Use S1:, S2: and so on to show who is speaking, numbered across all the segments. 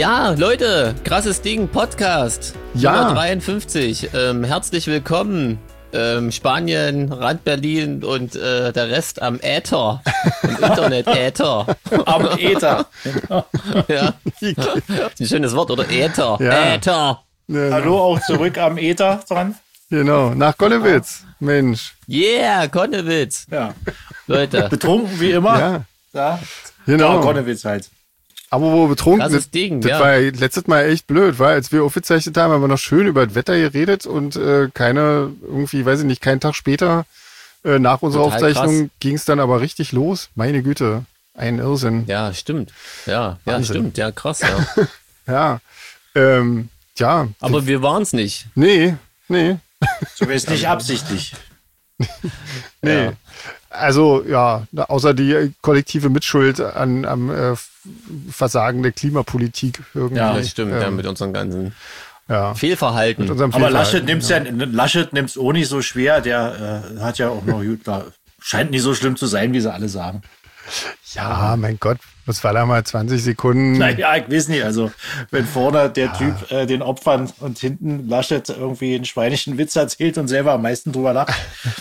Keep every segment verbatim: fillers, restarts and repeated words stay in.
S1: Ja, Leute, krasses Ding, Podcast.
S2: Ja.
S1: Nummer dreiundfünfzig. Ähm, herzlich willkommen. Ähm, Spanien, Rand Berlin und äh, der Rest am Äther. Im Internet-Äther.
S3: Am Äther.
S1: Ja. Ein schönes Wort, oder? Äther.
S2: Ja.
S1: Äther.
S2: Ja,
S3: Hallo, auch zurück am Äther dran.
S2: Genau, nach Konnewitz. Mensch.
S1: Yeah, Konnewitz.
S3: Ja.
S1: Leute,
S3: Betrunken wie immer.
S2: Ja,
S3: Ja.
S2: genau.
S3: Ja, Konnewitz halt.
S2: Aber wo betrunken,
S1: krasses
S2: das,
S1: Ding,
S2: das
S1: ja.
S2: war letztes Mal echt blöd, weil als wir aufgezeichnet haben, haben wir noch schön über das Wetter geredet und äh, keine, irgendwie, weiß ich nicht, keinen Tag später äh, nach unserer
S1: Total
S2: Aufzeichnung ging es dann aber richtig los. Meine Güte, ein Irrsinn.
S1: Ja, stimmt. Ja, ja,
S2: Wahnsinn.
S1: stimmt. Ja, krass, ja.
S2: Ja, ähm, ja.
S1: Aber wir waren's nicht.
S2: Nee, nee,
S3: Zumindest nicht absichtlich.
S2: nee.
S1: Ja.
S2: Also, ja, außer die äh, kollektive Mitschuld an, am äh, Versagen der Klimapolitik irgendwie.
S3: Ja,
S1: Das stimmt, ja,
S2: ähm,
S1: mit unseren ganzen
S2: ja.
S1: Fehlverhalten.
S2: Mit unserem
S3: Aber
S2: Fehlverhalten,
S3: Laschet nimmt's ja, Laschet nimmt's auch nicht so schwer. Der äh, hat ja auch noch gut, da scheint nicht so schlimm zu sein, wie sie alle sagen.
S2: Ja, mein Gott, das war da mal zwanzig Sekunden.
S3: Naja, ich weiß nicht. Also, wenn vorne der Typ äh, den Opfern und hinten Laschet irgendwie einen schweinischen Witz erzählt und selber am meisten drüber lacht.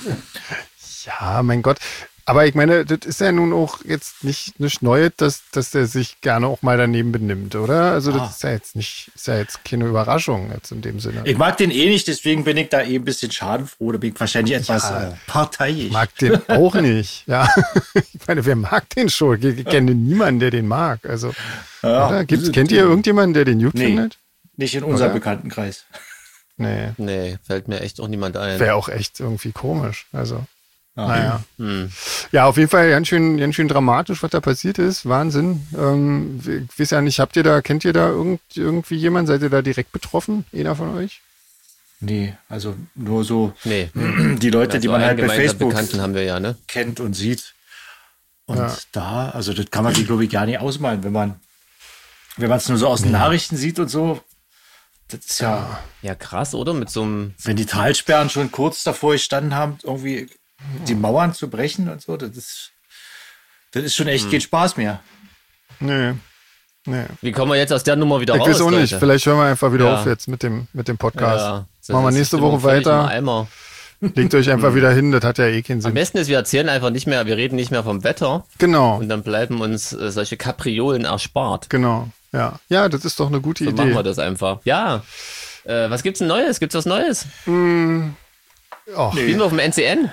S2: Ja, mein Gott. Aber ich meine, das ist ja nun auch jetzt nicht nichts Neues, dass, dass der sich gerne auch mal daneben benimmt, oder? Also das
S3: Ah.
S2: ist ja jetzt nicht, ist ja jetzt keine Überraschung jetzt in dem Sinne.
S3: Ich mag den eh nicht, deswegen bin ich da eh ein bisschen schadenfroh. Da bin ich wahrscheinlich etwas
S2: Ja.
S3: äh, parteiisch.
S2: Ich mag den auch nicht. Ja, ich meine, wer mag den schon? Ich, ich kenne niemanden, der den mag. Also,
S3: Ja.
S2: oder? Gibt's, kennt ihr irgendjemanden, der den gut
S3: Nee.
S2: findet?
S3: Nicht in unserem
S2: Oder?
S3: Bekanntenkreis.
S2: Nee,
S1: Nee, fällt mir echt auch niemand ein.
S2: wäre auch echt irgendwie komisch. Also,
S3: Ja.
S2: naja.
S1: Hm.
S2: Ja, auf jeden Fall ganz schön, ganz schön dramatisch, was da passiert ist. Wahnsinn. Ähm, ich weiß ja nicht, habt ihr da, kennt ihr da irgend, irgendwie jemanden? Seid ihr da direkt betroffen? Einer von euch?
S3: Nee, also nur so
S1: Nee.
S3: die Leute, die
S1: Also
S3: man
S1: einen
S3: halt bei
S1: gemeinsamen
S3: Facebook
S1: Bekannten haben wir ja, ne?
S3: kennt und sieht. Und
S2: Ja.
S3: da, also das kann man sich, glaube ich, gar nicht ausmalen, wenn man wenn man es nur so aus den Nachrichten sieht und so. Das ist ja,
S1: Ja, krass, oder? Mit so einem.
S3: wenn die Talsperren schon kurz davor gestanden haben, irgendwie die Mauern zu brechen und so, das ist, das ist schon echt
S1: Hm.
S3: kein Spaß mehr.
S2: Nee. Nee.
S1: Wie kommen wir jetzt aus der Nummer wieder
S2: Ich
S1: raus?
S2: weiß auch nicht.
S1: Leute?
S2: Vielleicht hören wir einfach wieder
S1: Ja.
S2: auf jetzt mit dem, mit dem Podcast.
S1: Ja, das
S2: Machen wir
S1: ist
S2: nächste
S1: die
S2: Woche
S1: Stimmung völlig im
S2: weiter.
S1: Eimer.
S2: Legt euch einfach wieder hin. Das hat ja eh keinen
S1: Am
S2: Sinn.
S1: besten ist, wir erzählen einfach nicht mehr, wir reden nicht mehr vom Wetter
S2: Genau.
S1: und dann bleiben uns äh, solche Kapriolen erspart.
S2: Genau. Ja. Ja, das ist doch eine gute
S1: So
S2: Idee.
S1: machen wir das einfach. Ja. Äh, was gibt's denn Neues? Gibt's was Neues?
S2: Och,
S1: Spielen wir auf dem N C N?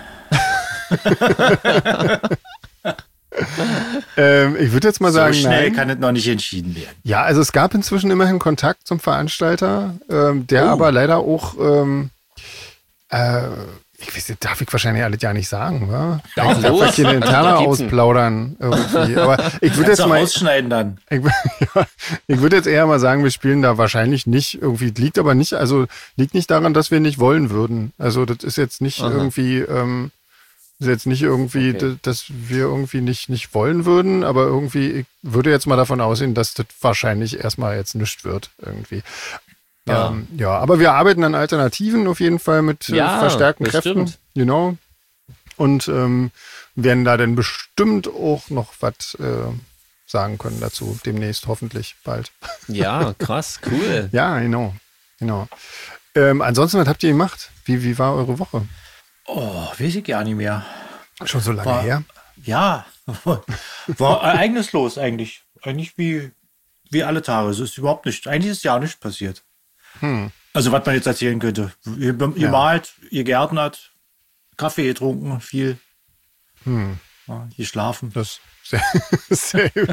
S2: ähm, ich würde jetzt mal
S3: So
S2: sagen,
S3: schnell
S2: nein.
S3: kann es noch nicht entschieden werden.
S2: Ja, also es gab inzwischen immerhin Kontakt zum Veranstalter, ähm, der
S3: Oh.
S2: aber leider auch, ähm, äh, ich weiß nicht, darf ich wahrscheinlich alles ja nicht sagen, wa?
S1: Ja,
S2: Ich darf
S1: los.
S2: ja keine Interna
S1: Da gibt's einen.
S2: ausplaudern irgendwie. Aber ich würde
S3: Kannst
S2: jetzt
S3: du
S2: mal,
S3: rausschneiden dann.
S2: ich, ja, ich würde jetzt eher mal sagen, wir spielen da wahrscheinlich nicht irgendwie, liegt aber nicht, also liegt nicht daran, dass wir nicht wollen würden. Also das ist jetzt nicht
S1: Aha.
S2: irgendwie, ähm, ist jetzt nicht irgendwie,
S1: Okay.
S2: d- dass wir irgendwie nicht, nicht wollen würden, aber irgendwie, ich würde jetzt mal davon ausgehen, dass das wahrscheinlich erstmal jetzt nichts wird irgendwie.
S1: Ja.
S2: Ähm, ja, aber wir arbeiten an Alternativen auf jeden Fall mit äh,
S1: Ja,
S2: verstärkten
S1: das
S2: Kräften.
S1: stimmt.
S2: Genau. Und ähm, werden da dann bestimmt auch noch was äh, sagen können dazu, demnächst hoffentlich bald.
S1: Ja, krass, cool.
S2: Ja, genau. Genau. Ähm, ansonsten, was habt ihr gemacht? Wie, wie war eure Woche?
S3: Oh, weiß ich gar nicht mehr.
S2: Schon so lange
S3: War-
S2: her?
S3: Ja, war ereignislos eigentlich. Eigentlich wie, wie alle Tage. Es ist überhaupt nicht, eigentlich ist ja nichts passiert.
S2: Hm.
S3: Also was man jetzt erzählen könnte. Ihr, ihr
S2: Ja.
S3: malt, ihr gärtnert, Kaffee getrunken, viel.
S2: Hm.
S3: Ja, geschlafen.
S2: Das sehr, sehr gut.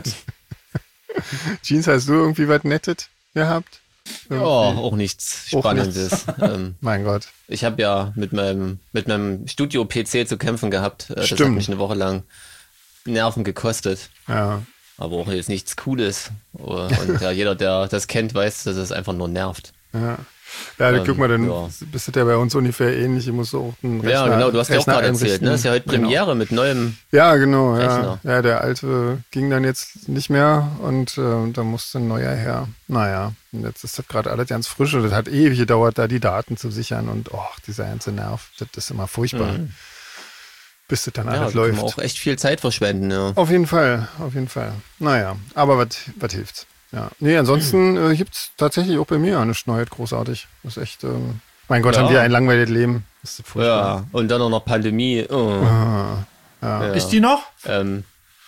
S2: Jeans, hast du irgendwie was Nettes gehabt?
S1: Ja, auch nichts
S2: Auch
S1: Spannendes. ähm,
S2: Mein Gott.
S1: ich habe ja mit meinem, mit meinem Studio-P C zu kämpfen gehabt. Äh, das hat
S2: Stimmt.
S1: mich eine Woche lang Nerven gekostet.
S2: Ja.
S1: Aber auch jetzt nichts Cooles. Und ja, jeder, der das kennt, weiß, dass es einfach nur nervt.
S2: Ja, ja dann
S1: Ähm,
S2: guck mal, dann
S1: ja.
S2: bist du ja bei uns ungefähr ähnlich. Ich muss auch einen Rechner,
S1: Ja, genau, du hast ja auch
S2: Rechner
S1: gerade erzählt, ne?
S2: einrichten.
S1: Das ist ja heute Premiere mit neuem.
S2: Genau. Ja, genau. Ja.
S1: Rechner.
S2: ja, der alte ging dann jetzt nicht mehr und äh, da musste ein neuer her. Naja, und jetzt ist das gerade alles ganz frisch und das hat ewig gedauert, da die Daten zu sichern und oh, dieser ganze Nerv, das ist immer furchtbar.
S1: Mhm.
S2: Bis das dann
S1: Ja,
S2: alles
S1: da kann
S2: läuft.
S1: man auch echt viel Zeit verschwenden, ja.
S2: Auf jeden Fall, auf jeden Fall. Naja, aber was was hilft's? Ja. Nee, ansonsten äh, gibt es tatsächlich auch bei mir eine Neuheit großartig. Das ist echt, ähm, mein Gott,
S1: Ja.
S2: haben wir ein langweiliges Leben. Das ist furchtbar.
S1: Ja, und dann auch noch Pandemie. Oh.
S2: Ah, ja.
S1: Ja.
S3: Ist die noch?
S1: Ähm,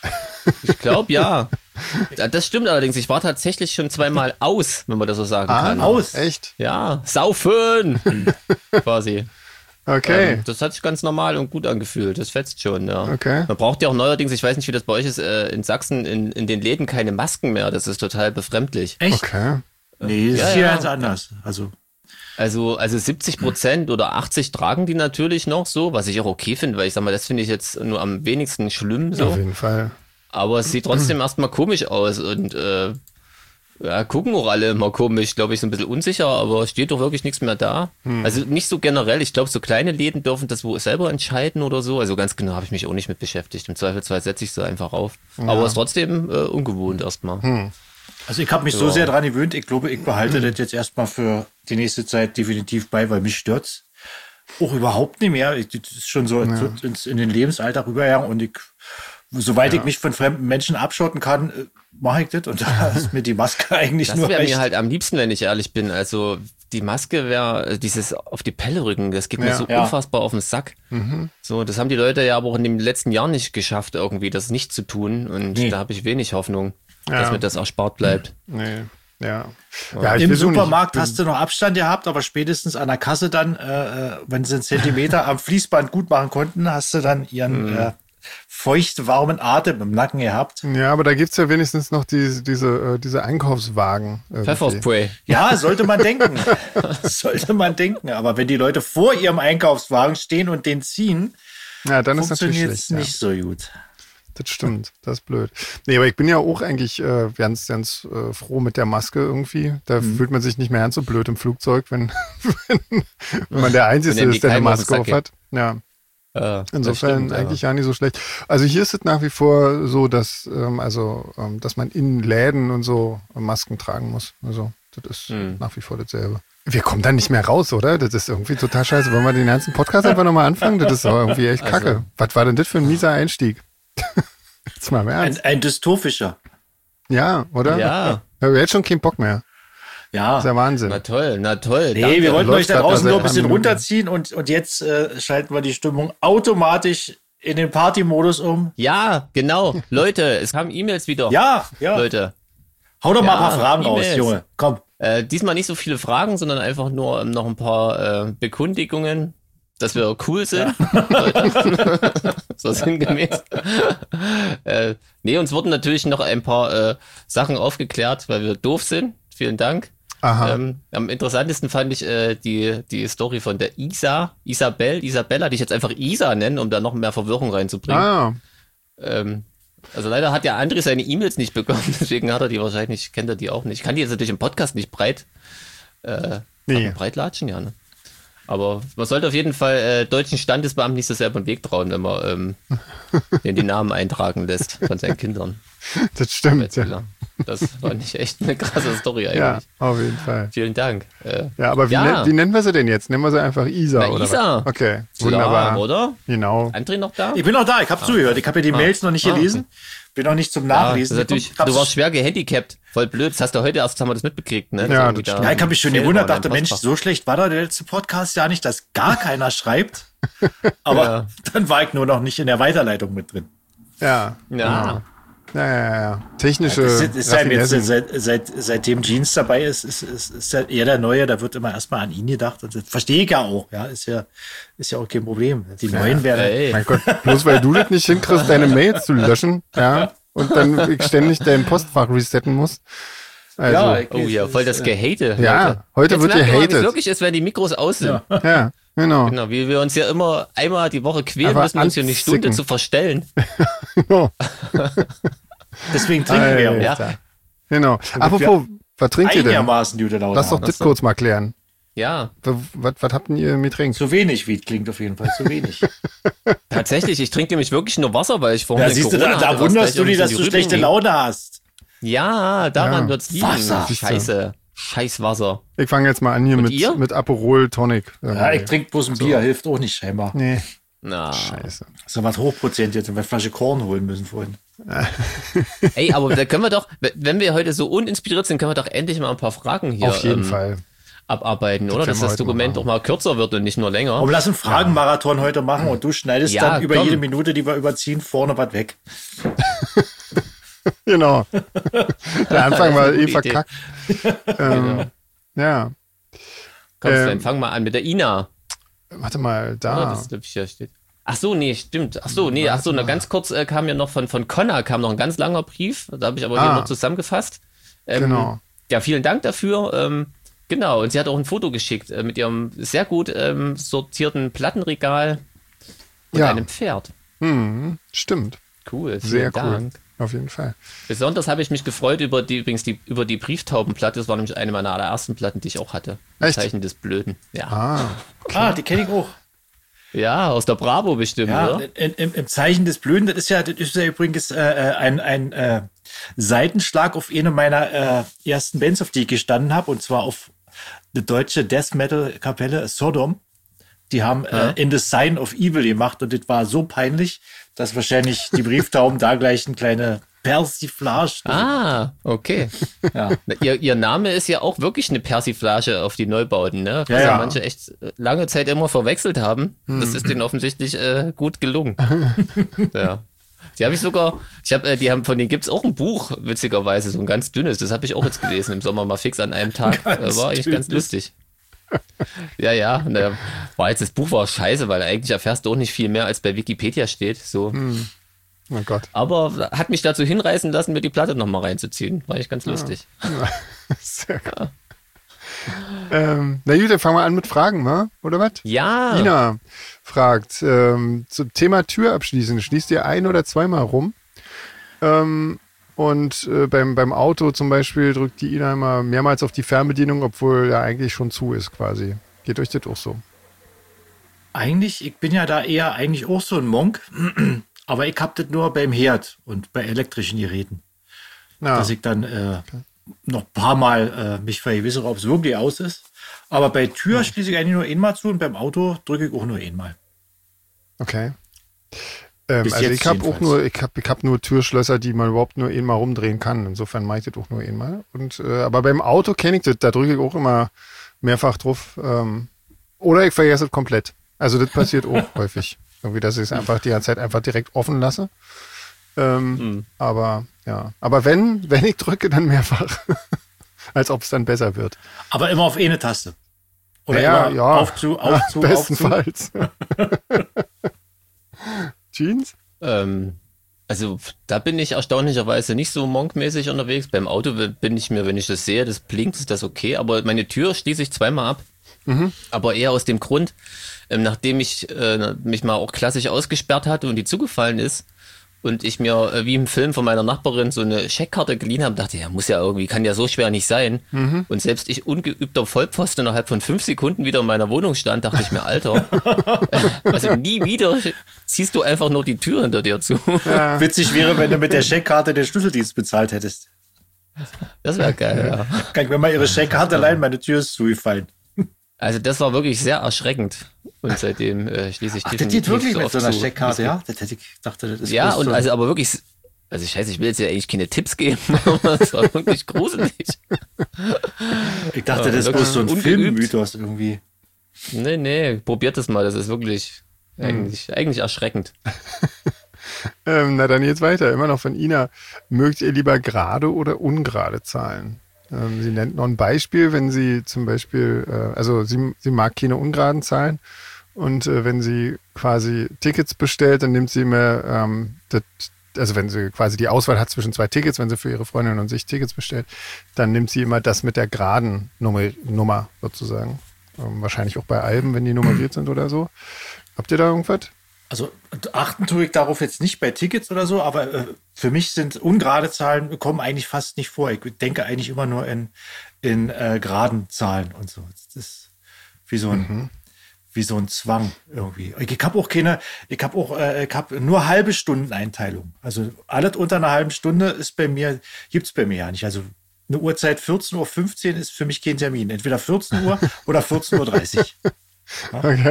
S1: ich glaube, ja. Ja, das stimmt allerdings. Ich war tatsächlich schon zweimal aus, wenn man das so sagen
S2: Ah,
S1: kann.
S3: aus.
S2: Echt?
S1: Ja, saufen! Quasi.
S2: Okay.
S1: Ähm, das hat sich ganz normal und gut angefühlt. Das fetzt schon, ja.
S2: Okay.
S1: Man braucht ja auch neuerdings, ich weiß nicht, wie das bei euch ist, äh, in Sachsen in, in den Läden keine Masken mehr. Das ist total befremdlich.
S3: Echt?
S2: Okay.
S3: Nee, das
S1: Ja,
S3: ist hier
S1: ja.
S3: ganz anders. Also,
S1: Also, also siebzig Prozent oder achtzig tragen die natürlich noch so, was ich auch okay finde, weil ich sag mal, das finde ich jetzt nur am wenigsten schlimm
S2: Auf
S1: so.
S2: jeden Fall.
S1: Aber es sieht trotzdem erstmal komisch aus und äh, ja, gucken auch alle immer komisch, glaube ich, so ein bisschen unsicher, aber es steht doch wirklich nichts mehr da. Also nicht so generell, ich glaube, so kleine Läden dürfen das wohl selber entscheiden oder so. Also ganz genau habe ich mich auch nicht mit beschäftigt. Im Zweifelsfall setze ich sie einfach auf. Aber es ist trotzdem äh, ungewohnt erstmal.
S3: also ich habe mich so sehr dran gewöhnt, ich glaube, ich behalte das jetzt erstmal für die nächste Zeit definitiv bei, weil mich stört's auch überhaupt nicht mehr. Ich, das ist schon so
S2: Ja.
S3: ins, in den Lebensalltag rübergegangen und ich, soweit ich mich von fremden Menschen abschotten kann, äh, mache ich das und da ist mir die Maske eigentlich
S1: Das
S3: nur
S1: wäre
S3: recht.
S1: mir halt am liebsten, wenn ich ehrlich bin. Also die Maske wäre, dieses auf die Pelle rücken, das geht mir
S2: Ja.
S1: so
S3: Ja.
S1: unfassbar auf den Sack. So, das haben die Leute ja aber auch in den letzten Jahren nicht geschafft, irgendwie das nicht zu tun. Und
S3: Nee.
S1: da habe ich wenig Hoffnung,
S2: Ja.
S1: dass mir das erspart bleibt.
S2: Nee. Ja. ja ich
S3: Im
S2: weiß auch nicht.
S3: Supermarkt
S2: Ich bin-
S3: hast du noch Abstand gehabt, aber spätestens an der Kasse dann, äh, äh, wenn sie einen Zentimeter am Fließband gut machen konnten, hast du dann ihren äh, feucht warmen Atem im Nacken gehabt.
S2: Ja, aber da gibt es ja wenigstens noch diese, diese, äh, diese Einkaufswagen. irgendwie.
S1: Pfefferspray.
S3: Ja, sollte man denken. sollte man denken. Aber wenn die Leute vor ihrem Einkaufswagen stehen und den ziehen,
S2: Ja, dann ist natürlich
S3: funktioniert es
S2: schlecht.
S3: nicht so gut.
S2: Ja. Das stimmt, das ist blöd. Nee, aber ich bin ja auch eigentlich äh, ganz, ganz äh, froh mit der Maske irgendwie. Da
S1: Mhm.
S2: fühlt man sich nicht mehr ganz so blöd im Flugzeug, wenn, wenn, wenn man der Einzige
S1: Wenn einem die
S2: ist, der eine
S1: Keime auf den
S2: Maske
S1: Sack
S2: auf hat. Ja.
S1: Äh, das
S2: Insofern
S1: stimmt, ja.
S2: eigentlich ja nicht so schlecht. Also hier ist es nach wie vor so, dass ähm, also ähm, dass man in Läden und so Masken tragen muss. Also das ist
S1: Hm.
S2: nach wie vor dasselbe. Wir kommen da nicht mehr raus, oder? Das ist irgendwie total scheiße. Wollen wir den ganzen Podcast einfach nochmal anfangen? Das ist aber irgendwie echt kacke.
S1: Also.
S2: Was war denn das für ein mieser Einstieg? Jetzt mal im Ernst.
S3: Ein, ein dystophischer.
S2: Ja, oder?
S1: Ja.
S2: Wir haben jetzt schon keinen Bock mehr.
S3: Ja.
S2: Das ist ja Wahnsinn.
S1: Na toll, na toll.
S3: Nee,
S1: danke.
S3: wir wollten
S2: Läuft
S3: euch da
S2: grad
S3: draußen
S2: da
S3: nur ein
S2: seit
S3: bisschen
S2: einer Minute.
S3: runterziehen und, und jetzt äh, schalten wir die Stimmung automatisch in den Party-Modus um.
S1: Ja, genau. Leute, es kamen E-Mails wieder.
S3: Ja, ja.
S1: Leute.
S3: Hau doch mal
S1: Ja,
S3: ein paar Fragen raus,
S1: E-Mails.
S3: Junge. Komm.
S1: Äh, diesmal nicht so viele Fragen, sondern einfach nur ähm, noch ein paar äh, Bekundigungen, dass wir cool sind. Leute. So sinngemäß. äh, nee, uns wurden natürlich noch ein paar äh, Sachen aufgeklärt, weil wir doof sind. Vielen Dank.
S2: Aha.
S1: Ähm, am interessantesten fand ich äh, die, die Story von der Isa, Isabel, Isabella, die ich jetzt einfach Isa nenne, um da noch mehr Verwirrung reinzubringen.
S2: Ah,
S1: Ähm, also leider hat ja André seine E-Mails nicht bekommen, deswegen hat er die wahrscheinlich, kennt er die auch nicht. Ich kann die jetzt natürlich im Podcast nicht breit, äh,
S2: Nee.
S1: aber breit latschen, ja, ne? Aber man sollte auf jeden Fall äh, deutschen Standesbeamten nicht so selber den Weg trauen, wenn man ähm, den die Namen eintragen lässt von seinen Kindern.
S2: das stimmt. Ja.
S1: Erzähler. Das war nicht echt eine krasse Story eigentlich.
S2: ja, auf jeden Fall.
S1: Vielen Dank. Äh,
S2: Ja, aber wie,
S1: Ja.
S2: nen- wie nennen wir sie denn jetzt? Nennen wir sie einfach Isa,
S1: Na,
S2: oder
S1: Isa.
S2: was? Okay,
S1: klar,
S2: wunderbar.
S1: oder?
S2: Genau.
S1: André noch da?
S3: Ich bin noch da, ich habe zugehört. Ich habe ja die
S1: Ah.
S3: Mails noch nicht
S1: Ah,
S3: gelesen. Bin noch nicht zum
S1: Ja, das
S3: Nachlesen.
S1: ist natürlich,
S3: Ich hab-
S1: du warst schwer gehandicapt. Voll blöd. Das hast du heute erst, haben wir das mitbekriegt, ne? Dass
S2: Ja,
S1: irgendwie
S2: das
S1: da
S2: stimmt.
S3: ja, ich habe mich schon
S1: Fehler
S3: gewundert,
S1: in deinem
S3: dachte, Mensch,
S1: Postfach.
S3: so schlecht war da der letzte Podcast ja nicht, dass gar keiner schreibt. Aber
S1: Ja.
S3: dann war ich nur noch nicht in der Weiterleitung mit drin.
S2: Ja.
S1: Ja.
S2: Ja, ja, ja. Technische.
S3: Das ist, ist ja jetzt,
S2: Raffinessen.
S3: seit, seit, seitdem Jeans dabei ist, ist, ist, ist ja eher der Neue, da wird immer erstmal an ihn gedacht. Und das verstehe ich ja auch. Ja, ist ja, ist ja auch kein Problem. Die Neuen werden.
S1: Ey.
S2: Mein Gott, bloß weil du das nicht hinkriegst, deine Mails zu löschen, ja, und dann ich ständig dein Postfach resetten musst. Also,
S3: Ja,
S2: ja,
S3: ich-
S1: Oh ja, voll das Gehate.
S2: Ja, heute
S1: Jetzt
S2: wird
S1: merkt man mal, wie es
S2: gehatet.
S1: wirklich ist, wenn die Mikros aus sind.
S3: Ja.
S2: genau.
S1: Genau, wie wir uns ja immer einmal die Woche quälen
S2: Aber
S1: müssen, uns hier eine Stunde
S2: anzicken.
S1: zu verstellen.
S2: genau.
S3: Deswegen trinken wir
S2: Alter.
S3: auch.
S1: Ja.
S2: Genau. Apropos, was trinkt ihr denn?
S3: Einigermaßen gute Laune
S2: Lass doch
S3: haben.
S2: das
S1: so.
S2: kurz mal klären.
S1: Ja,
S2: Was, was, was habt denn ihr mit trinkt?
S3: Zu wenig Weed klingt auf jeden Fall, zu wenig.
S1: tatsächlich. Ich trinke nämlich wirklich nur Wasser, weil ich vorhin
S3: Ja, siehst du,
S1: Corona
S3: da, da
S1: hatte, was
S3: wunderst
S1: gleich
S3: du dich,
S1: irgendwie
S3: dass
S1: so
S3: du
S1: die
S3: schlechte
S1: Rücken-
S3: Laune hast.
S1: Ja, daran
S2: Ja.
S1: wird's liegen.
S3: Wasser.
S1: Scheiße. Scheiß Wasser.
S2: Ich fange jetzt mal an hier
S1: Und
S2: mit,
S1: ihr?
S2: mit Aperol Tonic.
S3: Ja, ich trinke bloß ein Bier, hilft auch nicht scheinbar.
S2: Nee,
S1: Na,
S2: scheiße.
S3: So was Hochprozentiges, eine Flasche Korn holen müssen vorhin.
S1: Ey, aber da können wir doch, wenn wir heute so uninspiriert sind, können wir doch endlich mal ein paar Fragen hier
S2: Auf jeden
S1: ähm,
S2: Fall.
S1: abarbeiten,
S2: Das
S1: oder?
S2: können
S1: Dass
S2: wir
S1: das
S2: heute
S1: Dokument
S2: mal
S1: doch mal kürzer wird und nicht nur länger.
S3: Aber lass einen Fragenmarathon heute machen und du schneidest
S1: Ja,
S3: dann über
S1: komm.
S3: jede Minute, die wir überziehen, vorne was weg.
S2: Genau. Der Anfang war
S1: eine
S2: eh
S1: gute Idee.
S2: verkackt. ähm, ja.
S1: Komm,
S2: Ähm,
S1: Sven, fang mal an mit der Ina.
S2: Warte mal,
S1: Oder?
S2: da.
S1: Das, glaub ich, hier steht. Ach so, nee, stimmt. Ach so, nee, ach so, na, ganz kurz äh, kam ja noch von, von Connor, kam noch ein ganz langer Brief. Da habe ich aber
S2: Ah.
S1: hier nur zusammengefasst. Ähm,
S2: Genau.
S1: Ja, vielen Dank dafür. Ähm, genau, und sie hat auch ein Foto geschickt äh, mit ihrem sehr gut ähm, sortierten Plattenregal und
S2: Ja.
S1: einem Pferd.
S2: Hm, stimmt.
S1: Cool, vielen
S2: Sehr
S1: Dank.
S2: cool. Auf jeden Fall.
S1: Besonders habe ich mich gefreut über die, übrigens die, über die Brieftaubenplatte. Das war nämlich eine meiner allerersten Platten, die ich auch hatte.
S2: Echt?
S1: Zeichen des Blöden. Ja.
S2: Ah,
S3: Ah, die kenne ich auch.
S1: Ja, aus der Bravo bestimmt,
S3: Ja,
S1: oder?
S3: in, im, im Zeichen des Blöden, das ist ja, das ist ja übrigens äh, ein, ein äh, Seitenschlag auf eine meiner äh, ersten Bands, auf die ich gestanden habe, und zwar auf eine deutsche Death Metal Kapelle Sodom. Die haben
S1: Ja.
S3: äh, In the Sign of Evil gemacht und das war so peinlich, dass wahrscheinlich die Brieftauben da gleich eine kleine Persiflage.
S1: Ah, okay.
S3: Ja.
S1: Na, Ihr, ihr Name ist ja auch wirklich eine Persiflage auf die Neubauten, ne? Was
S3: Ja,
S1: ja,
S3: ja.
S1: manche echt äh, lange Zeit immer verwechselt haben. Das ist denen offensichtlich äh, gut gelungen. Ja. Die habe ich sogar, ich habe, äh, die haben, von denen gibt's auch ein Buch, witzigerweise, so ein ganz dünnes. Das habe ich auch jetzt gelesen im Sommer mal fix an einem Tag.
S3: Ganz
S1: äh, war eigentlich ganz
S3: dünnes.
S1: lustig. Ja, ja, und, äh, war jetzt das Buch war scheiße, weil eigentlich erfährst du auch nicht viel mehr, als bei Wikipedia steht. So.
S2: oh Gott.
S1: Aber hat mich dazu hinreißen lassen, mir die Platte nochmal reinzuziehen. War ich ganz lustig.
S2: Sehr gut. Ähm, na gut, dann fangen wir an mit Fragen, ne? Oder was?
S1: Ja.
S2: Ina fragt, ähm, zum Thema Tür abschließen. Schließt ihr ein- oder zweimal rum? Ähm, und äh, beim, beim Auto zum Beispiel drückt die Ina immer mehrmals auf die Fernbedienung, obwohl ja eigentlich schon zu ist quasi. Geht euch das auch so?
S3: Eigentlich, ich bin ja da eher eigentlich auch so ein Monk, aber ich hab das nur beim Herd und bei elektrischen Geräten.
S2: Ja.
S3: Dass ich dann äh, noch ein paar Mal äh, mich vergewissere, ob es wirklich aus ist. Aber bei Tür schließe ich eigentlich nur einmal zu und beim Auto drücke ich auch nur einmal.
S2: Okay. Ähm,
S3: Bis
S2: also
S3: jetzt
S2: ich habe auch
S3: jedenfalls.
S2: nur, ich habe ich hab nur Türschlösser, die man überhaupt nur einmal rumdrehen kann. Insofern mache ich das auch nur einmal. Und, äh, aber beim Auto kenne ich das, da drücke ich auch immer mehrfach drauf. Ähm, oder ich vergesse es komplett. Also das passiert auch häufig. Irgendwie, dass ich es einfach die ganze Zeit einfach direkt offen lasse. Ähm,
S1: Mhm.
S2: Aber ja. Aber wenn, wenn ich drücke, dann mehrfach. Als ob es dann besser wird.
S3: Aber immer auf eine Taste. Oder
S2: Ja,
S3: immer
S2: ja.
S3: auf zu, auf zu, auf zu.
S2: Bestenfalls. Jeans?
S1: Ähm, also da bin ich erstaunlicherweise nicht so monkmäßig unterwegs. Beim Auto bin ich mir, wenn ich das sehe, das blinkt, ist das okay. Aber meine Tür schließe ich zweimal ab.
S2: Mhm.
S1: Aber eher aus dem Grund, ähm, nachdem ich äh, mich mal auch klassisch ausgesperrt hatte und die zugefallen ist und ich mir äh, wie im Film von meiner Nachbarin so eine Scheckkarte geliehen habe, dachte, ja, muss ja irgendwie, kann ja so schwer nicht sein.
S2: Mhm.
S1: Und selbst ich, ungeübter Vollpfosten, innerhalb von fünf Sekunden wieder in meiner Wohnung stand, dachte ich mir, Alter, also nie wieder ziehst du einfach nur die Tür hinter dir zu.
S3: Witzig wäre, wenn du mit der Scheckkarte den Schlüsseldienst bezahlt hättest.
S1: Das wäre geil, ja.
S3: Kann ich mir mal ihre Scheckkarte leihen, meine Tür ist zugefallen.
S1: Also das war wirklich sehr erschreckend. Und seitdem äh, schließe ich
S3: Ach, das
S1: definitiv
S3: geht wirklich
S1: so
S3: mit
S1: oft
S3: so einer
S1: zu.
S3: Scheckkarte, ja? Das hätte ich dachte, das ist
S1: Ja,
S3: bloß
S1: und
S3: so.
S1: also aber wirklich, also scheiße, ich will jetzt ja eigentlich keine Tipps geben, aber es war wirklich gruselig.
S3: Ich dachte, das ist
S1: wirklich
S3: bloß so ein
S1: ungeübt.
S3: Filmmythos irgendwie.
S1: Nee, nee, probiert das mal, das ist wirklich eigentlich, eigentlich erschreckend.
S2: Ähm, na dann jetzt weiter, immer noch von Ina. Mögt ihr lieber gerade oder ungerade Zahlen? Ähm, sie nennt noch ein Beispiel, wenn sie zum Beispiel, äh, also sie, sie mag keine ungeraden Zahlen und äh, wenn sie quasi Tickets bestellt, dann nimmt sie immer, ähm, das, also wenn sie quasi die Auswahl hat zwischen zwei Tickets, wenn sie für ihre Freundin und sich Tickets bestellt, dann nimmt sie immer das mit der geraden Nummer, Nummer sozusagen. Ähm, wahrscheinlich auch bei Alben, wenn die nummeriert sind oder so. Habt ihr da irgendwas?
S3: Also achten tue ich darauf jetzt nicht bei Tickets oder so, aber äh, für mich sind ungerade Zahlen kommen eigentlich fast nicht vor. Ich denke eigentlich immer nur in, in äh, geraden Zahlen und so. Das ist wie so ein,
S2: Mhm.
S3: wie so ein Zwang irgendwie. Ich habe auch keine, ich habe auch, äh, ich habe nur halbe Stundeneinteilung. Also alles unter einer halben Stunde ist bei mir, gibt's bei mir ja nicht. Also eine Uhrzeit vierzehn Uhr fünfzehn ist für mich kein Termin. Entweder vierzehn Uhr oder vierzehn Uhr dreißig.
S2: Okay.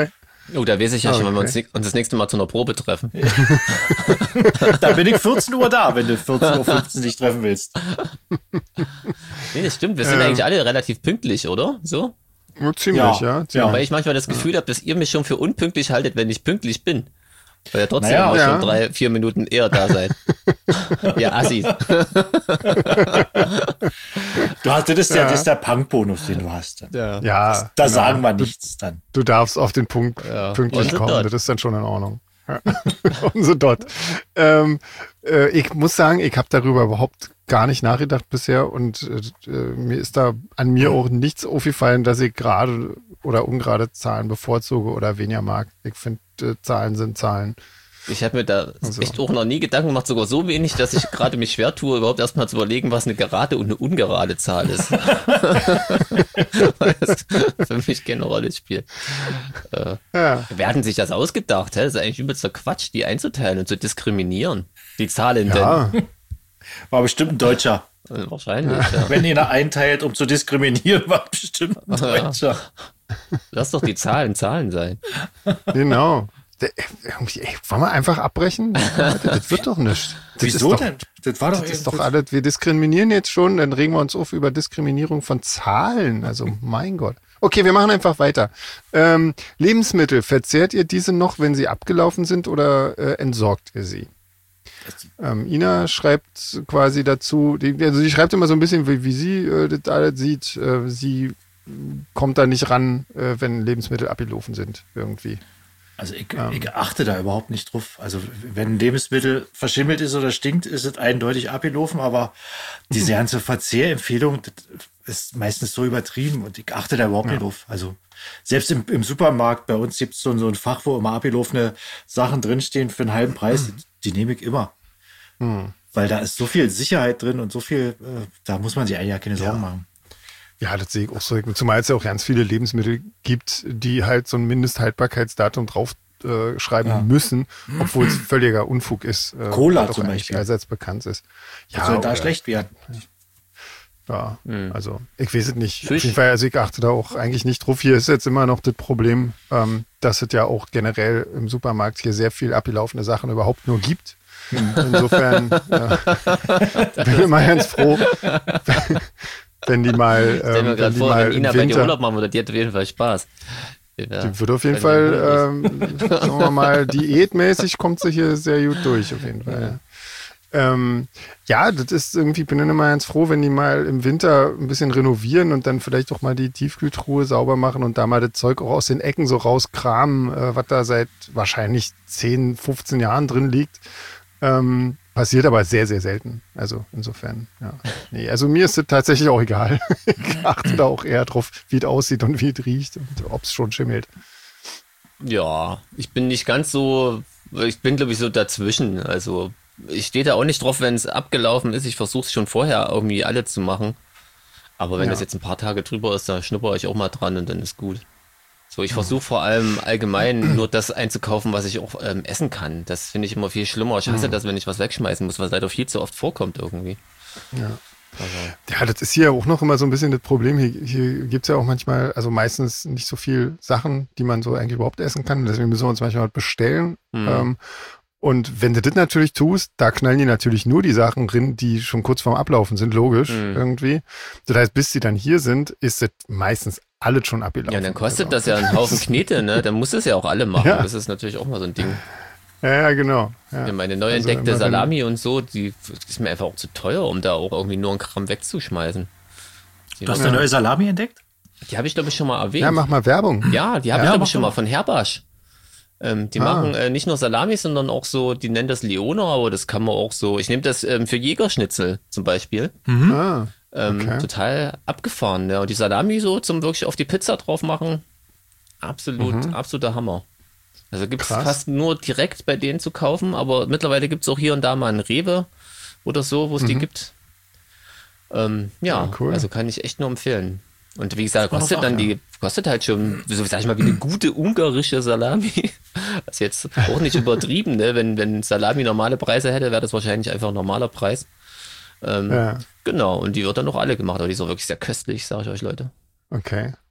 S1: Oh, da weiß ich ja
S2: Ah,
S1: schon, wenn wir
S2: okay.
S1: uns, ni- uns das nächste Mal zu einer Probe treffen.
S3: Da bin ich vierzehn Uhr da, wenn du vierzehn Uhr fünfzehn dich treffen willst.
S1: Nee, das stimmt. Wir sind
S2: Ähm.
S1: eigentlich alle relativ pünktlich, oder? So?
S2: Ja, ziemlich,
S3: Ja,
S2: ja.
S3: ja.
S2: ziemlich.
S1: Weil ich manchmal das Gefühl habe, dass ihr mich schon für unpünktlich haltet, wenn ich pünktlich bin. Weil ihr trotzdem
S3: Naja,
S1: immer
S2: ja.
S1: schon drei, vier Minuten eher da seid. Ja, Assis.
S3: Du hast, das ist der, das ist der Punk-Bonus, den du hast.
S1: Ja.
S2: Ja,
S3: Da
S2: genau.
S3: sagen wir nichts dann.
S2: Du darfst auf den Punkt
S1: Ja.
S2: pünktlich
S1: Und
S2: kommen,
S1: dort.
S2: das ist dann schon in Ordnung. Ja. Und so dort. Ähm, äh, ich muss sagen, ich habe darüber überhaupt gar nicht nachgedacht bisher und äh, mir ist da an mir auch nichts aufgefallen, dass ich gerade oder ungerade Zahlen bevorzuge oder weniger mag. Ich finde, äh, Zahlen sind Zahlen.
S1: Ich habe mir da
S2: Also.
S1: echt auch noch nie Gedanken gemacht, sogar so wenig, dass ich gerade mich schwer tue, überhaupt erstmal zu überlegen, was eine gerade und eine ungerade Zahl ist. Weil das für mich keine Rolle spielt. Äh,
S2: Ja.
S1: wer hat denn sich das ausgedacht? Hä? Das ist eigentlich übelster Quatsch, die einzuteilen und zu diskriminieren. Die Zahlen
S2: Ja,
S3: War bestimmt ein Deutscher.
S1: denn? Äh, Wahrscheinlich, ja.
S3: Wenn ihn er einteilt, um zu diskriminieren, war bestimmt ein
S1: Ja.
S3: Deutscher.
S1: Lass doch die Zahlen Zahlen sein.
S2: genau. Der- irgendwie, ey, wollen wir einfach abbrechen? Leute, das wird doch nicht. Das
S3: Wieso
S2: ist doch,
S3: denn? Das war doch
S2: Das ist doch
S3: irgendwie-
S2: alles, wir diskriminieren jetzt schon, dann regen wir uns auf über Diskriminierung von Zahlen. Also, mein Gott. Okay, wir machen einfach weiter. Ähm, Lebensmittel, verzehrt ihr diese noch, wenn sie abgelaufen sind oder äh, entsorgt ihr sie? Ähm, Ina schreibt quasi dazu, die, also sie schreibt immer so ein bisschen, wie, wie sie äh, das alles sieht. Äh, sie kommt da nicht ran, äh, wenn Lebensmittel abgelaufen sind, irgendwie.
S3: Also ich, ich achte da überhaupt nicht drauf. Also wenn ein Lebensmittel verschimmelt ist oder stinkt, ist es eindeutig abgelaufen, aber diese ganze Verzehrempfehlung, das ist meistens so übertrieben und ich achte da überhaupt nicht drauf. Also selbst im, im Supermarkt, bei uns gibt es so, so ein Fach, wo immer abgelaufene Sachen drinstehen für einen halben Preis, die nehme ich immer. Weil da ist so viel Sicherheit drin und so viel, äh, da muss man sich eigentlich ja keine Sorgen machen.
S2: Ja, das sehe ich auch so. Zumal es ja auch ganz viele Lebensmittel gibt, die halt so ein Mindesthaltbarkeitsdatum drauf äh, schreiben
S3: Ja.
S2: müssen, obwohl es völliger Unfug ist. Äh,
S3: Cola
S2: was doch
S3: zum
S2: eigentlich
S3: Beispiel.
S2: allseits bekannt ist. Ja,
S3: Was soll da
S2: oder-
S3: schlecht werden?
S2: Ja,
S1: Hm.
S2: also ich weiß es nicht.
S1: Fisch.
S2: Auf jeden Fall, also ich achte da auch eigentlich nicht drauf. Hier ist jetzt immer noch das Problem, ähm, dass es ja auch generell im Supermarkt hier sehr viel abgelaufene Sachen überhaupt nur gibt. Insofern äh, bin ich immer ganz froh, wenn die mal,
S1: Stell mir
S2: ähm, wenn
S1: gerade
S2: die
S1: vor,
S2: mal
S1: wenn
S2: im
S1: Ina bei dir
S2: Winter,
S1: Urlaub machen würde, die hat auf jeden Fall Spaß. Ja,
S2: die wird auf jeden
S1: wenn
S2: Fall,
S1: die hungrig
S2: ähm, sagen wir mal, diätmäßig kommt sie hier sehr gut durch, auf jeden Fall. Ähm, ja, das ist irgendwie, bin dann immer ganz froh, wenn die mal im Winter ein bisschen renovieren und dann vielleicht auch mal die Tiefkühltruhe sauber machen und da mal das Zeug auch aus den Ecken so rauskramen, äh, was da seit wahrscheinlich zehn, fünfzehn Jahren drin liegt. Ähm, passiert aber sehr, sehr selten. Also insofern, ja. Nee, also mir ist das tatsächlich auch egal. Ich achte da auch eher drauf, wie es aussieht und wie es riecht und ob es schon schimmelt.
S1: Ja, ich bin nicht ganz so, ich bin glaube ich so dazwischen. Also ich stehe da auch nicht drauf, wenn es abgelaufen ist. Ich versuche es schon vorher irgendwie alle zu machen. Aber wenn
S2: Ja.
S1: das jetzt ein paar Tage drüber ist, da schnupper ich auch mal dran und dann ist gut. So, ich versuche vor allem allgemein nur das einzukaufen, was ich auch ähm, essen kann. Das finde ich immer viel schlimmer. Ich hasse das, wenn ich was wegschmeißen muss, was leider viel zu oft vorkommt irgendwie.
S2: Ja.
S1: Also,
S2: Ja, das ist hier auch noch immer so ein bisschen das Problem. Hier, hier gibt's ja auch manchmal, also meistens nicht so viel Sachen, die man so eigentlich überhaupt essen kann. Deswegen müssen wir uns manchmal bestellen.
S1: Mhm.
S2: Ähm, und wenn du das natürlich tust, da knallen die natürlich nur die Sachen drin, die schon kurz vorm Ablaufen sind, logisch
S1: Mhm.
S2: irgendwie. Das heißt, bis die dann hier sind, ist das meistens alles schon abgelaufen.
S1: ja, dann kostet
S2: also.
S1: das ja einen Haufen Knete, ne? Dann muss es ja auch alle machen.
S2: Ja.
S1: Das ist natürlich auch mal so ein Ding.
S2: Ja, ja, genau. Ja.
S1: Ja, meine neu
S2: Also
S1: entdeckte
S2: immer wenn-
S1: Salami und so, die ist mir einfach auch zu teuer, um da auch irgendwie nur einen Gramm wegzuschmeißen. Die,
S3: Du hast eine neue Salami entdeckt?
S1: die habe ich, glaube ich, schon mal erwähnt.
S2: Ja, mach mal Werbung.
S1: Ja, die habe
S2: Ja,
S1: ich, glaube
S3: mach
S1: ich, schon
S3: doch
S1: mal von Herbasch. Ähm, die
S2: Ah.
S1: machen äh, nicht nur Salami, sondern auch so, die nennen das Leona, aber das kann man auch so. Ich nehme das ähm, für Jägerschnitzel zum Beispiel.
S2: Ah,
S1: Ähm,
S2: Okay.
S1: Total abgefahren. Ja. Und die Salami so zum wirklich auf die Pizza drauf machen, absolut, absoluter Hammer. Also gibt es
S2: Krass.
S1: fast nur direkt bei denen zu kaufen, aber mittlerweile gibt es auch hier und da mal einen Rewe oder so, wo es die gibt. Ähm, ja,
S2: Ja, cool.
S1: also kann ich echt nur empfehlen. Und wie gesagt,
S3: war
S1: kostet
S3: doch
S1: dann
S3: auch,
S1: die, kostet halt schon, so sag ich mal, wie eine gute ungarische Salami. Das ist jetzt auch nicht übertrieben, ne? Wenn, wenn Salami normale Preise hätte, wäre das wahrscheinlich einfach ein normaler Preis. Ähm,
S2: Ja.
S1: Genau, und die wird dann noch alle gemacht, aber die ist auch wirklich sehr köstlich, sage ich euch, Leute.
S2: Okay.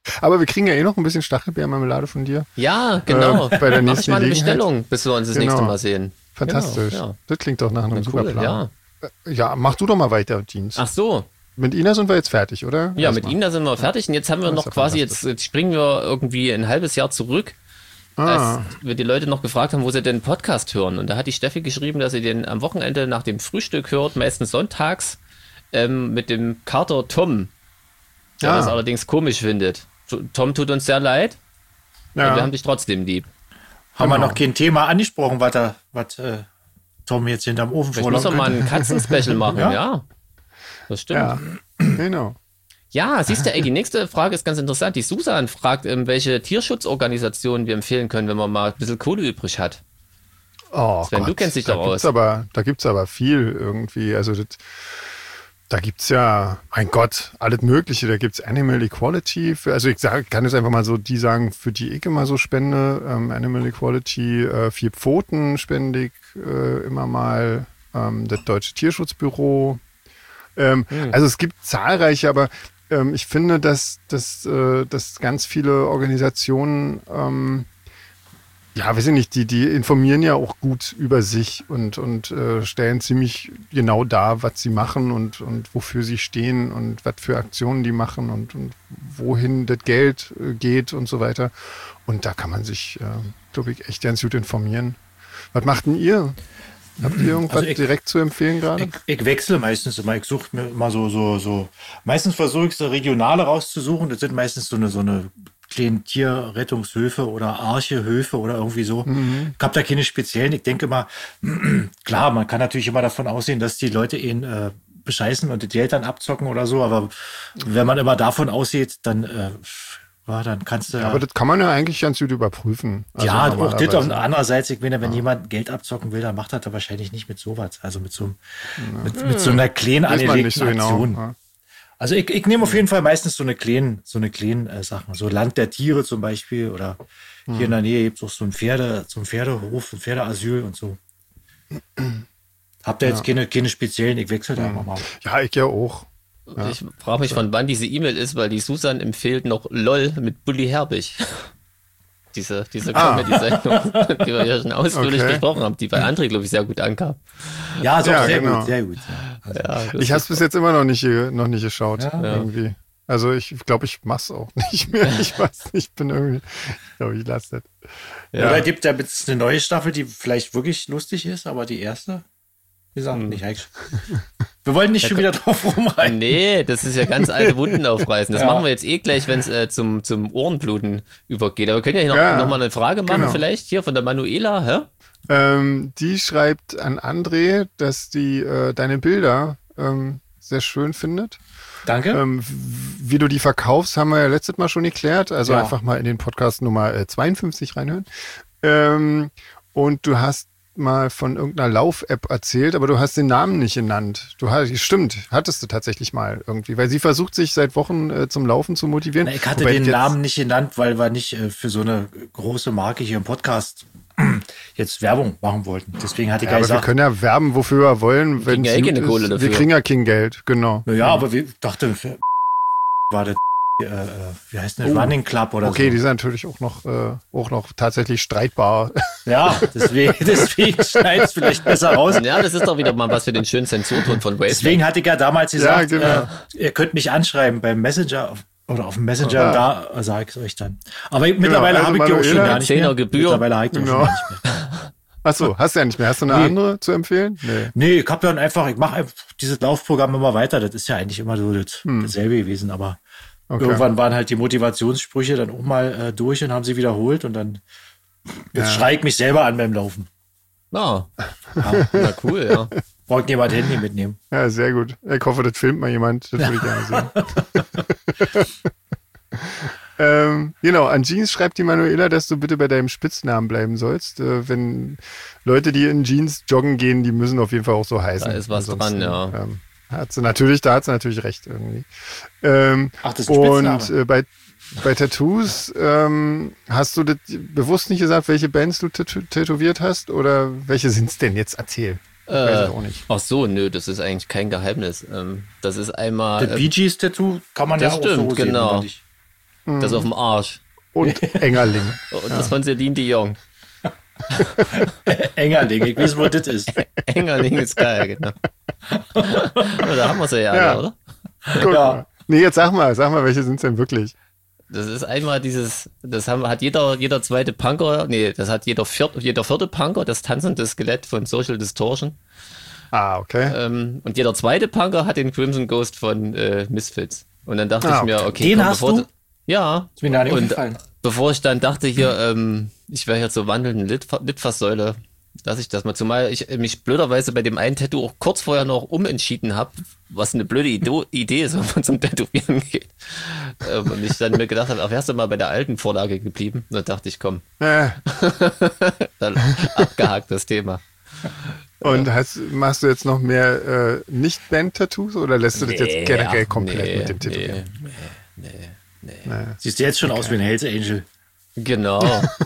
S2: Aber wir kriegen ja eh noch ein bisschen Stachelbeermarmelade von dir.
S1: Ja, genau.
S2: Äh, bei der
S1: Mach
S2: nächsten
S1: ich mal eine
S2: Gelegenheit.
S1: Bestellung, bis wir uns das
S2: Genau.
S1: nächste Mal sehen.
S2: Fantastisch.
S1: Genau, ja.
S2: Das klingt doch nach einem
S1: Na,
S2: super
S1: cool,
S2: Plan.
S1: ja.
S2: Ja, mach du doch mal weiter, Jeans.
S1: Ach so.
S2: Mit Ina sind wir jetzt fertig, oder?
S1: Ja,
S2: Erstmal.
S1: mit Ihnen, da sind wir fertig. Und jetzt haben wir
S2: Das
S1: noch
S2: ist ja
S1: quasi, jetzt,
S2: fantastisch.
S1: jetzt springen wir irgendwie ein halbes Jahr zurück,
S2: Ah,
S1: als wir die Leute noch gefragt haben, wo sie den Podcast hören. Und da hat die Steffi geschrieben, dass sie den am Wochenende nach dem Frühstück hört, meistens sonntags, ähm, mit dem Kater Tom, der
S2: Ah.
S1: das allerdings komisch findet. Tom tut uns sehr leid, aber wir
S2: ja.
S1: haben dich trotzdem lieb.
S3: Haben wir
S2: Genau.
S3: noch kein Thema angesprochen, was, da, was äh, Tom jetzt hinterm Ofen
S1: Vielleicht müssen wir mal
S3: vorlaufen
S1: ein Katzenspecial machen, ja.
S3: Ja.
S1: Das stimmt.
S2: ja, genau.
S1: Ja, siehst du, ey, die nächste Frage ist ganz interessant. Die Susan fragt, ähm, welche Tierschutzorganisationen wir empfehlen können, wenn man mal ein bisschen Kohle übrig hat.
S2: Oh,
S1: Sven,
S2: Gott,
S1: du kennst dich
S2: da
S1: doch
S2: gibt's
S1: aus.
S2: Aber, da gibt es aber viel irgendwie. Also das, da gibt es ja, mein Gott, alles Mögliche. Da gibt es Animal Equality. Für, also ich sag, kann jetzt einfach mal so die sagen, für die ich immer so spende. Ähm, Animal Equality, äh, vier Pfoten spende ich äh, immer mal. Ähm, das Deutsche Tierschutzbüro. Ähm,
S1: Hm.
S2: Also es gibt zahlreiche, aber ähm, ich finde, dass, dass, äh, dass ganz viele Organisationen, ähm, ja, weiß ich nicht, die, die informieren ja auch gut über sich und, und äh, stellen ziemlich genau dar, was sie machen und, und wofür sie stehen und was für Aktionen die machen und, und wohin das Geld äh, geht und so weiter. Und da kann man sich, äh, glaube ich, echt ganz gut informieren. Was macht denn ihr? Habt ihr irgendwas
S3: Also ich-
S2: direkt zu empfehlen gerade?
S3: Ich, ich wechsle meistens immer. Ich suche mir immer so, so, so. Meistens versuche ich so regionale rauszusuchen. Das sind meistens so eine, so eine kleinen Tierrettungshöfe oder Archehöfe oder irgendwie so. Ich habe da keine speziellen. Ich denke mal, klar, man kann natürlich immer davon ausgehen, dass die Leute ihn äh, bescheißen und das Geld dann abzocken oder so. Aber wenn man immer davon ausgeht, dann, äh, ja, dann kannst du.
S2: Ja, aber das kann man ja eigentlich ganz gut überprüfen. Also
S3: ja, auch das
S2: normalerweise.
S3: und andererseits, ich meine, wenn jemand Geld abzocken will, dann macht er das wahrscheinlich nicht mit sowas. Also mit so, mit, mit so einer kleinen
S2: Weiß man nicht
S3: angelegten
S2: so genau.
S3: Aktion.
S2: Ja.
S3: Also ich, ich nehme auf jeden Fall meistens so eine kleinen, so eine kleinen äh, Sachen. So Land der Tiere zum Beispiel oder hier in der Nähe gibt es auch so ein Pferde, so ein Pferdehof, ein Pferdeasyl und so. Habt ihr jetzt keine, keine speziellen, ich wechsle da immer mal.
S2: Ja, ich ja auch.
S1: Ich frage mich, von wann diese E-Mail ist, weil die Susan empfiehlt noch LOL mit Bully Herbig. Diese, diese
S2: Ah.
S1: Comedy-Sendung, die wir ja schon ausführlich
S2: Okay.
S1: besprochen haben, die bei André, glaube ich, sehr gut ankam.
S3: Ja, so,
S2: Ja,
S3: sehr
S2: genau.
S3: gut, sehr gut. Ja.
S1: Ja, das
S2: Ich habe es
S1: ist-
S2: bis jetzt immer noch nicht, ge- noch nicht geschaut.
S3: Ja.
S2: Irgendwie. Also ich glaube, ich mach's auch nicht mehr. Ich weiß nicht, ich bin irgendwie, ich glaube, ich lasse das.
S1: Ja.
S3: Oder gibt es jetzt eine neue Staffel, die vielleicht wirklich lustig ist, aber die erste, wie gesagt,
S2: Hm.
S3: nicht eigentlich. Wir wollen nicht schon wieder drauf rumreiten.
S1: Nee, das ist ja ganz alte Wunden aufreißen. Das
S3: Ja.
S1: machen wir jetzt eh gleich, wenn es äh, zum, zum Ohrenbluten übergeht. Aber wir können ja hier noch,
S2: Ja,
S1: noch mal eine Frage machen,
S2: genau.
S1: vielleicht hier von der Manuela. Hä?
S2: Ähm, die schreibt an André, dass die äh, deine Bilder ähm, sehr schön findet.
S3: Danke.
S2: Ähm, w- wie du die verkaufst, haben wir ja letztes Mal schon geklärt. Also
S3: Ja.
S2: einfach mal in den Podcast Nummer äh, zweiundfünfzig reinhören. Ähm, und du hast mal von irgendeiner Lauf-App erzählt, aber du hast den Namen nicht genannt. Du hast, stimmt, hattest du tatsächlich mal irgendwie, weil sie versucht sich seit Wochen äh, zum Laufen zu motivieren.
S3: Na, ich hatte
S2: Wobei
S3: den
S2: jetzt-
S3: Namen nicht genannt, weil wir nicht äh, für so eine große Marke hier im Podcast jetzt Werbung machen wollten. Deswegen hatte ich
S2: Ja,
S3: ja
S2: aber wir
S3: gesagt,
S2: können ja werben, wofür wir wollen, wenn
S1: kriegen ja
S2: es
S1: eh
S2: gut
S1: keine
S2: ist.
S1: Kohle
S2: Wir
S1: dafür.
S2: kriegen ja kein Geld, genau.
S3: naja, aber wir dachte, für war das, äh, äh, wie heißt das,
S2: Oh.
S3: Running Club oder
S2: Okay, die
S3: so.
S2: sind natürlich auch noch, äh, auch noch tatsächlich streitbar.
S3: Ja, deswegen, deswegen schneidet es vielleicht besser raus.
S1: Ja, das ist doch wieder mal was für den schönen Zensurton von Wave.
S3: Deswegen hatte ich ja damals gesagt,
S2: Ja, genau.
S3: äh, ihr könnt mich anschreiben beim Messenger auf, oder auf dem Messenger,
S2: Ah.
S3: da sage ich es euch dann. Aber ich, mittlerweile
S2: also
S3: habe ich die auch schon
S2: Manuela,
S3: gar nicht mehr.
S1: Zehner Gebühr.
S3: Mittlerweile habe ich die auch schon
S2: Genau.
S3: gar nicht mehr.
S2: Achso, hast du ja nicht mehr. Hast du eine
S3: Nee.
S2: andere zu empfehlen? Nee.
S3: Nee, ich habe dann einfach, ich mache einfach dieses Laufprogramm immer weiter. Das ist ja eigentlich immer so das, dasselbe gewesen, aber
S2: Hm. Okay.
S3: irgendwann waren halt die Motivationssprüche dann auch mal äh, durch und haben sie wiederholt und dann jetzt
S2: Ja.
S3: schreie ich mich selber an beim Laufen.
S1: Ah, na cool, ja.
S3: Braucht jemand Handy mitnehmen.
S2: Ja, sehr gut. Ich hoffe, das filmt mal jemand. Das würde ich gerne sehen. ähm, genau, an Jeans schreibt die Manuela, dass du bitte bei deinem Spitznamen bleiben sollst. Äh, wenn Leute, die in Jeans joggen gehen, die müssen auf jeden Fall auch so heißen.
S1: Da ist was
S2: Ansonsten,
S1: dran, ja.
S2: Ähm, hat sie natürlich, da hat sie natürlich recht irgendwie. Ähm,
S3: Ach, das ist ein Spitzname.
S2: und äh, bei, bei Tattoos, ähm, hast du das bewusst nicht gesagt, welche Bands du tätow tätowiert hast? Oder welche sind es denn jetzt? Erzähl. Ich weiß es auch nicht.
S1: Ach so, nö, das ist eigentlich kein Geheimnis. Ähm, das ist einmal.
S3: Das
S1: äh,
S3: Bee Gees Tattoo kann man
S1: das
S3: ja
S1: stimmt,
S3: auch so sehen,
S1: genau.
S3: oder nicht?
S1: Das auf dem Arsch.
S2: Und Engerling.
S1: Und das von Celine Dion.
S3: Engerling, ich weiß, wo das ist.
S1: Engerling ist geil, genau. Da haben wir sie ja,
S2: Ja.
S1: alle, oder?
S2: Guck
S3: Ja.
S2: mal. Nee, jetzt sag mal, sag mal, welche sind es denn wirklich?
S1: Das ist einmal dieses, das haben, hat jeder, jeder zweite Punker, nee, das hat jeder vierte, jeder vierte Punker, das tanzende Skelett von Social Distortion.
S2: Ah, okay.
S1: Ähm, und jeder zweite Punker hat den Crimson Ghost von äh, Misfits. Und dann dachte
S2: Ah,
S1: ich mir,
S2: okay.
S1: okay,
S3: Den
S1: komm,
S3: hast
S1: bevor
S3: du?
S1: Ja.
S3: Ist mir gar nicht
S1: und
S3: aufgefallen.
S1: bevor ich dann dachte hier, ähm, ich wäre hier zur wandelnden Lit Litfaßsäule, dass ich das mal, zumal ich mich blöderweise bei dem einen Tattoo auch kurz vorher noch umentschieden habe, was eine blöde Ido Idee ist, wenn man zum Tätowieren geht. Ähm, und ich dann mir gedacht habe, ach, wärst du mal bei der alten Vorlage geblieben? Und dann dachte ich, komm,
S2: Äh,
S1: dann abgehakt das Thema.
S2: und hast, machst du jetzt noch mehr äh, Nicht-Band-Tattoos oder lässt du das
S1: Nee,
S2: jetzt generell
S1: ach,
S2: komplett
S1: nee,
S2: mit dem Tätowieren?
S1: nee, nee, nee.
S2: Nee.
S3: Siehst du jetzt schon aus wie ein Hells Angel.
S1: Genau.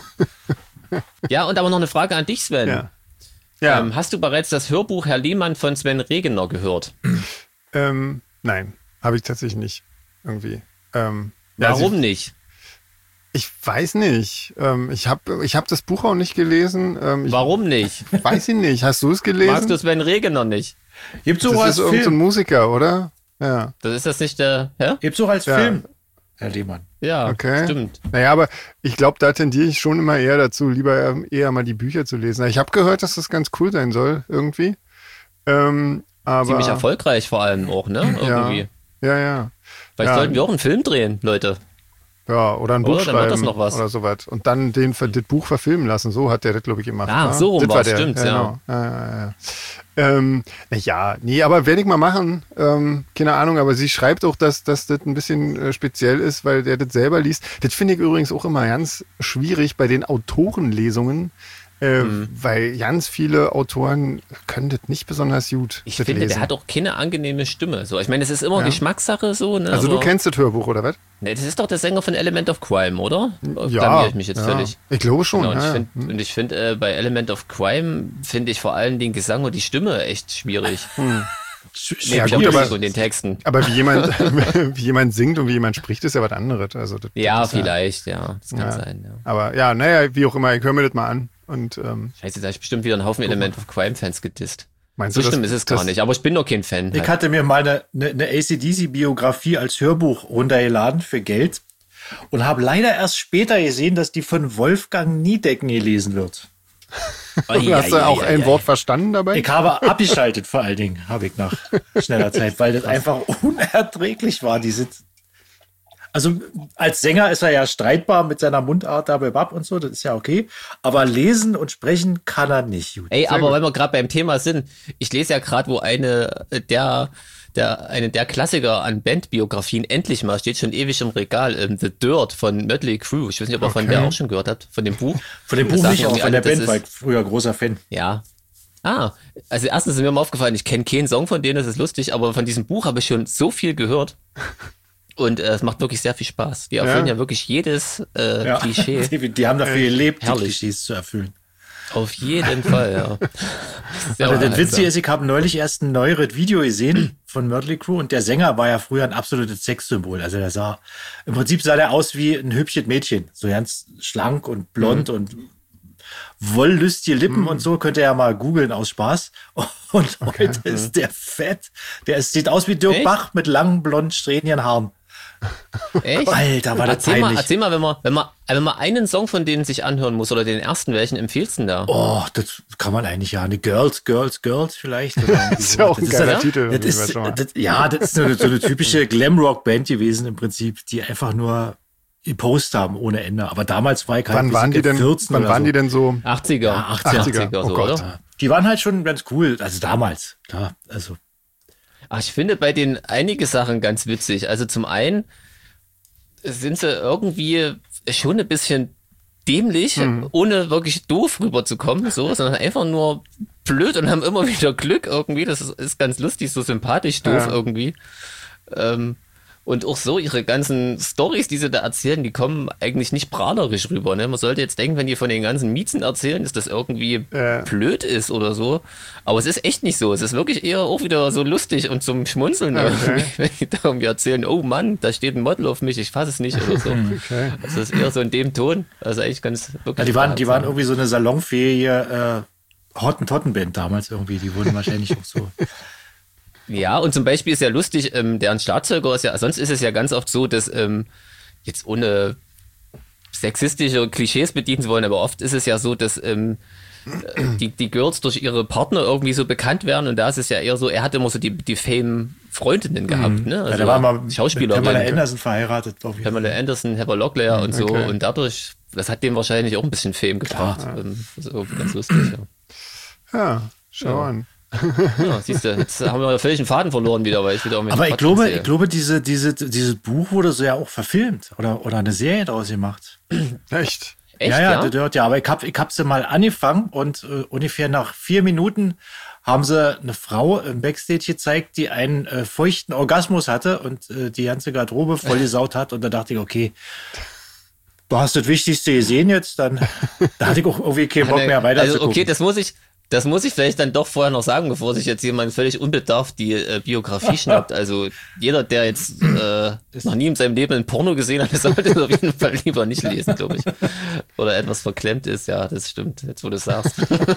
S1: Ja, und aber noch eine Frage an dich, Sven.
S2: Ja. Ja,
S1: Ähm, hast du bereits das Hörbuch Herr Lehmann von Sven Regener gehört?
S2: ähm, nein, habe ich tatsächlich nicht. Irgendwie. Ähm, ja,
S1: Warum
S2: sie-
S1: nicht?
S2: Ich weiß nicht. Ähm, ich habe ich hab das Buch auch nicht gelesen. Ähm, ich
S1: Warum nicht?
S2: weiß ich nicht. Hast du es gelesen?
S1: Magst du Sven Regener nicht?
S3: Gibt's auch
S2: das
S3: als
S2: ist irgendein so ein
S3: Film.
S2: Musiker, oder? Ja,
S1: Das ist das nicht der, hä?
S3: Gibt's auch als
S2: Ja.
S3: Film, Herr Lehmann.
S1: Ja,
S2: okay.
S1: stimmt.
S2: Naja, aber ich glaube, da tendiere ich schon immer eher dazu, lieber ähm, eher mal die Bücher zu lesen. Ich habe gehört, dass das ganz cool sein soll, irgendwie. Ähm, aber,
S1: Ziemlich erfolgreich vor allem auch, ne? Irgendwie.
S2: Ja, ja.
S1: Vielleicht
S2: Ja.
S1: sollten wir auch einen Film drehen, Leute.
S2: Ja, oder ein
S1: Oder?
S2: Buch
S1: Dann wird das
S2: schreiben
S1: noch was.
S2: oder sowas. Und dann den, das Buch verfilmen lassen. So hat der das, glaube ich, gemacht.
S1: Ah,
S2: ne?
S1: so rum
S2: Das war
S1: war's,
S2: der.
S1: stimmt, ja.
S2: Genau. Ja, ja, ja. Ähm, na ja, nee, aber werde ich mal machen. Ähm, keine Ahnung, aber sie schreibt auch, dass, dass das ein bisschen äh, speziell ist, weil der das selber liest. Das finde ich übrigens auch immer ganz schwierig bei den Autorenlesungen, äh,
S1: Mhm.
S2: weil ganz viele Autoren können das nicht besonders gut.
S1: Ich
S2: das
S1: finde,
S2: lesen.
S1: der hat auch keine angenehme Stimme. So, ich meine, es ist immer
S2: Ja.
S1: Geschmackssache so, ne?
S2: Also du
S1: aber-
S2: kennst das Hörbuch, oder was?
S1: Ne, das ist doch der Sänger von Element of Crime, oder?
S2: Ja,
S1: Blamier ich mich jetzt
S2: ja.
S1: völlig.
S2: Ich glaube schon.
S1: Genau, und
S2: ja,
S1: ich
S2: ja.
S1: finde, und ich find, äh, bei Element of Crime finde ich vor allem den Gesang und die Stimme echt schwierig.
S3: Sch-
S2: Ja,
S1: Ich
S2: gut,
S1: auch
S2: aber-
S1: nicht so in den Texten.
S2: Aber wie jemand, wie jemand singt und wie jemand spricht, ist ja was anderes. Also das,
S1: Ja,
S2: das ist
S1: vielleicht, ja. Das kann
S2: Ja.
S1: sein, ja.
S2: Aber ja, naja, wie auch immer, ich höre mir das mal an. Und ähm,
S1: Scheiße, da hab ich bestimmt wieder einen Haufen Element of Crime-Fans gedisst.
S2: meinst
S1: So
S2: du,
S1: schlimm
S2: das,
S1: ist es
S2: das,
S1: gar nicht, aber ich bin doch kein Fan.
S3: Ich
S1: Halt.
S3: hatte mir mal eine, eine, eine A C D C-Biografie als Hörbuch runtergeladen für Geld und habe leider erst später gesehen, dass die von Wolfgang Niedecken gelesen wird.
S1: Oi,
S2: Hast du
S1: oi,
S2: auch
S1: oi,
S2: ein
S1: oi.
S2: Wort verstanden dabei?
S3: Ich habe abgeschaltet, vor allen Dingen, habe ich nach schneller Zeit, weil das einfach unerträglich war. Diese also als Sänger ist er ja streitbar mit seiner Mundart, dabei bab und so, das ist ja okay. Aber lesen und sprechen kann er nicht. Gut.
S1: Ey, aber
S2: gut.
S1: weil wir gerade beim Thema sind, ich lese ja gerade, wo eine äh, der, der, eine der Klassiker an Bandbiografien endlich mal steht, schon ewig im Regal, ähm, The Dirt von Mötley Crüe. Ich weiß nicht, ob ihr von
S2: Okay.
S1: der auch schon gehört habt, von dem Buch.
S3: Von dem
S1: Das
S3: Buch
S1: sagen
S3: nicht, aber
S1: irgendwie
S3: von der
S1: alle, das
S3: Band war
S1: ist-
S3: ich früher großer Fan.
S1: Ja. Ah, also erstens ist mir mal aufgefallen, ich kenne keinen Song von denen, das ist lustig, aber von diesem Buch habe ich schon so viel gehört. Und äh, es macht wirklich sehr viel Spaß. Die erfüllen ja,
S2: Ja.
S1: wirklich jedes äh,
S3: Ja.
S1: Klischee.
S3: Die, die haben dafür gelebt, die
S1: herrlich.
S3: Klischees zu erfüllen.
S1: Auf jeden Fall, ja. Sehr
S3: Also das
S1: unterhaltsam.
S3: Witzige ist, ich habe neulich erst ein neueres Video gesehen von Mötley Crüe und der Sänger war ja früher ein absolutes Sexsymbol. Also der sah, im Prinzip sah der aus wie ein hübsches Mädchen. So ganz schlank und blond und wollüstige Lippen und so. Könnt ihr ja mal googeln aus Spaß. Und heute ist der fett. Der ist, sieht aus wie Dirk
S1: Echt?
S3: Bach mit langen, blond, strähnigen Haaren.
S1: Echt?
S3: Alter, war das
S1: erzähl mal,
S3: peinlich.
S1: erzähl mal, wenn man, wenn man, wenn man einen Song von denen sich anhören muss oder den ersten, welchen empfiehlst du denn da?
S3: Oh, das kann man eigentlich ja. Eine Girls, Girls, Girls vielleicht. Oder irgendwie
S2: Das ist ja auch ein
S3: sowas.
S2: geiler
S3: das
S2: Titel.
S3: Das
S2: ich weiß
S3: ist,
S2: schon mal.
S3: das, ja, das ist so eine, so eine typische Glamrock-Band gewesen im Prinzip, die einfach nur gepostet haben ohne Ende. Aber damals war ich halt
S2: Wann
S3: bis
S2: waren die denn,
S3: vierzehn
S2: wann
S3: oder
S2: waren
S3: so.
S2: die denn so?
S1: achtziger.
S3: Ja, achtziger.
S1: achtziger, so,
S2: Oh Gott.
S1: oder?
S3: Die waren halt schon ganz cool. Also damals, klar. Also
S1: Ach, ich finde bei denen einige Sachen ganz witzig. Also zum einen sind sie irgendwie schon ein bisschen dämlich,
S2: Mhm.
S1: ohne wirklich doof rüberzukommen, so, sondern einfach nur blöd und haben immer wieder Glück irgendwie. Das ist, ist ganz lustig, so sympathisch doof
S2: Ja.
S1: irgendwie. Ähm, Und auch so ihre ganzen Storys, die sie da erzählen, die kommen eigentlich nicht prahlerisch rüber. Ne? Man sollte jetzt denken, wenn die von den ganzen Miezen erzählen, dass das irgendwie
S2: Ja.
S1: blöd ist oder so. Aber es ist echt nicht so. Es ist wirklich eher auch wieder so lustig und zum Schmunzeln,
S2: Okay.
S1: irgendwie, wenn die da irgendwie erzählen, oh Mann, da steht ein Model auf mich, ich fasse es nicht oder so.
S2: Okay.
S1: Also es ist eher so in dem Ton. Also eigentlich ganz wirklich.
S3: Ja, die waren, die waren
S1: unterhaltsam.
S3: irgendwie so eine salonfähige äh, Hottentotten-Band damals irgendwie. Die wurden wahrscheinlich auch so.
S1: Ja, und zum Beispiel ist ja lustig, ähm, deren Schlagzeuger ist ja, sonst ist es ja ganz oft so, dass ähm, jetzt ohne sexistische Klischees bedienen zu wollen, aber oft ist es ja so, dass ähm, äh, die, die Girls durch ihre Partner irgendwie so bekannt werden und da ist es ja eher so, er hat immer so die, die Fame-Freundinnen gehabt, ne? Also
S3: Ja, der war mal mit
S1: Schauspielerin,
S3: Pamela Anderson verheiratet, glaube ich.
S1: Pamela Anderson, Heather Locklear und so
S2: Okay.
S1: und dadurch, das hat dem wahrscheinlich auch ein bisschen Fame gebracht. Ähm, das ist irgendwie ganz lustig, ja.
S2: Ja, schau
S1: Ja.
S2: an.
S1: Ja, siehst du, jetzt haben wir völlig den Faden verloren wieder, weil ich wieder irgendwelche
S3: Aber ich
S1: Quatsch
S3: glaube,
S1: erzähle.
S3: ich glaube, diese, diese, dieses Buch wurde so ja auch verfilmt oder, oder eine Serie daraus gemacht.
S2: Echt?
S1: Echt,
S3: ja, ja,
S1: ja?
S3: das hört ja. Aber ich hab, ich hab sie mal angefangen und äh, ungefähr nach vier Minuten haben sie eine Frau im Backstage gezeigt, die einen äh, feuchten Orgasmus hatte und äh, die ganze Garderobe vollgesaut hat. Und da dachte ich, okay, du hast das Wichtigste gesehen jetzt, dann da hatte ich auch irgendwie keinen Bock mehr weiter
S1: also
S3: zu gucken.
S1: okay, das muss ich, das muss ich vielleicht dann doch vorher noch sagen, bevor sich jetzt jemand völlig unbedarft die äh, Biografie schnappt. Also jeder, der jetzt äh, noch nie in seinem Leben ein Porno gesehen hat, sollte es auf jeden Fall lieber nicht lesen, glaube ich. Oder etwas verklemmt ist, ja, das stimmt, jetzt wo du es sagst.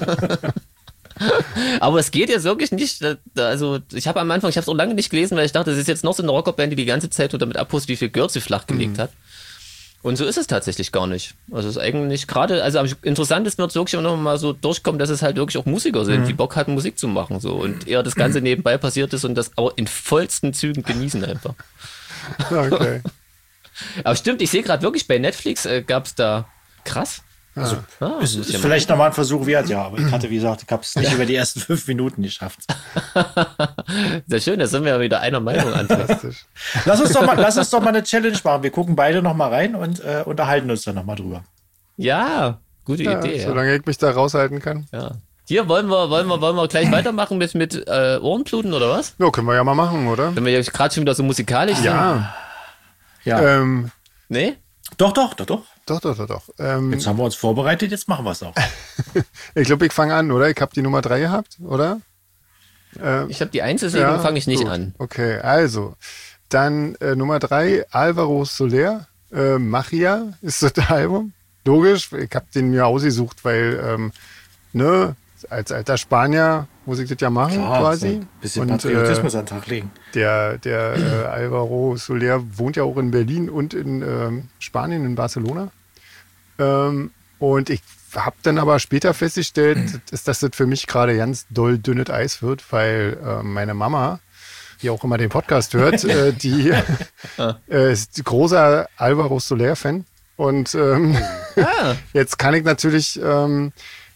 S1: Aber es geht jetzt wirklich nicht, da- da- also ich habe am Anfang, ich habe es auch lange nicht gelesen, weil ich dachte, das ist jetzt noch so eine Rockerband, die die ganze Zeit nur damit abpustet, wie viel Girls sie flachgelegt hat. Und so ist es tatsächlich gar nicht. Also es ist eigentlich gerade, also am interessantesten wird es wirklich noch mal so durchkommen, dass es halt wirklich auch Musiker sind, die Bock hatten, Musik zu machen. So. Und eher das Ganze nebenbei passiert ist und das aber in vollsten Zügen genießen einfach.
S2: Okay.
S1: Aber stimmt, ich sehe gerade wirklich bei Netflix äh, gab es da krass. Also, ah,
S3: Ist,
S1: muss ich
S3: ist
S1: ja mal-
S3: vielleicht nochmal ein Versuch wert, ja. Aber ich hatte, wie gesagt, ich habe es nicht über die ersten fünf Minuten geschafft.
S1: Sehr schön, da sind wir ja wieder einer Meinung an.
S2: Fantastisch.
S3: Lass uns doch mal, lass uns doch mal eine Challenge machen. Wir gucken beide noch mal rein und äh, unterhalten uns dann noch mal drüber.
S1: Ja, gute
S2: Ja,
S1: Idee. Ja.
S2: solange ich mich da raushalten kann.
S1: Ja. Hier wollen wir, wollen wir, wollen wir gleich weitermachen mit, mit äh, Ohrenbluten oder was?
S2: Ja, können wir ja mal machen, oder?
S1: Wenn wir jetzt gerade schon wieder so musikalisch sind.
S2: Ja.
S3: Ja.
S2: Ähm,
S1: Nee?
S3: Doch, doch, doch, doch.
S2: doch, doch, doch, doch. Ähm,
S3: Jetzt haben wir uns vorbereitet, jetzt machen wir es auch.
S2: ich glaube, ich fange an, oder? Ich habe die Nummer drei gehabt, oder? Ähm,
S1: Ich habe die Eins, deswegen
S2: ja,
S1: fange ich nicht
S2: gut.
S1: an.
S2: Okay, also. Dann äh, Nummer drei, Alvaro Soler. Äh, Machia ist das Album. Logisch, ich habe den mir ausgesucht, weil, ähm, ne, als alter Spanier muss ich das ja machen, quasi.
S3: Ein bisschen
S2: Und,
S3: Patriotismus an den Tag legen.
S2: Der, der äh, Alvaro Soler wohnt ja auch in Berlin und in ähm, Spanien, in Barcelona. Ähm, und ich habe dann aber später festgestellt, dass, dass das für mich gerade ganz doll dünnes Eis wird, weil äh, meine Mama, die auch immer den Podcast hört, äh, die äh, ist großer Alvaro Soler-Fan. Und ähm,
S1: Ah,
S2: jetzt kann ich natürlich... Ähm,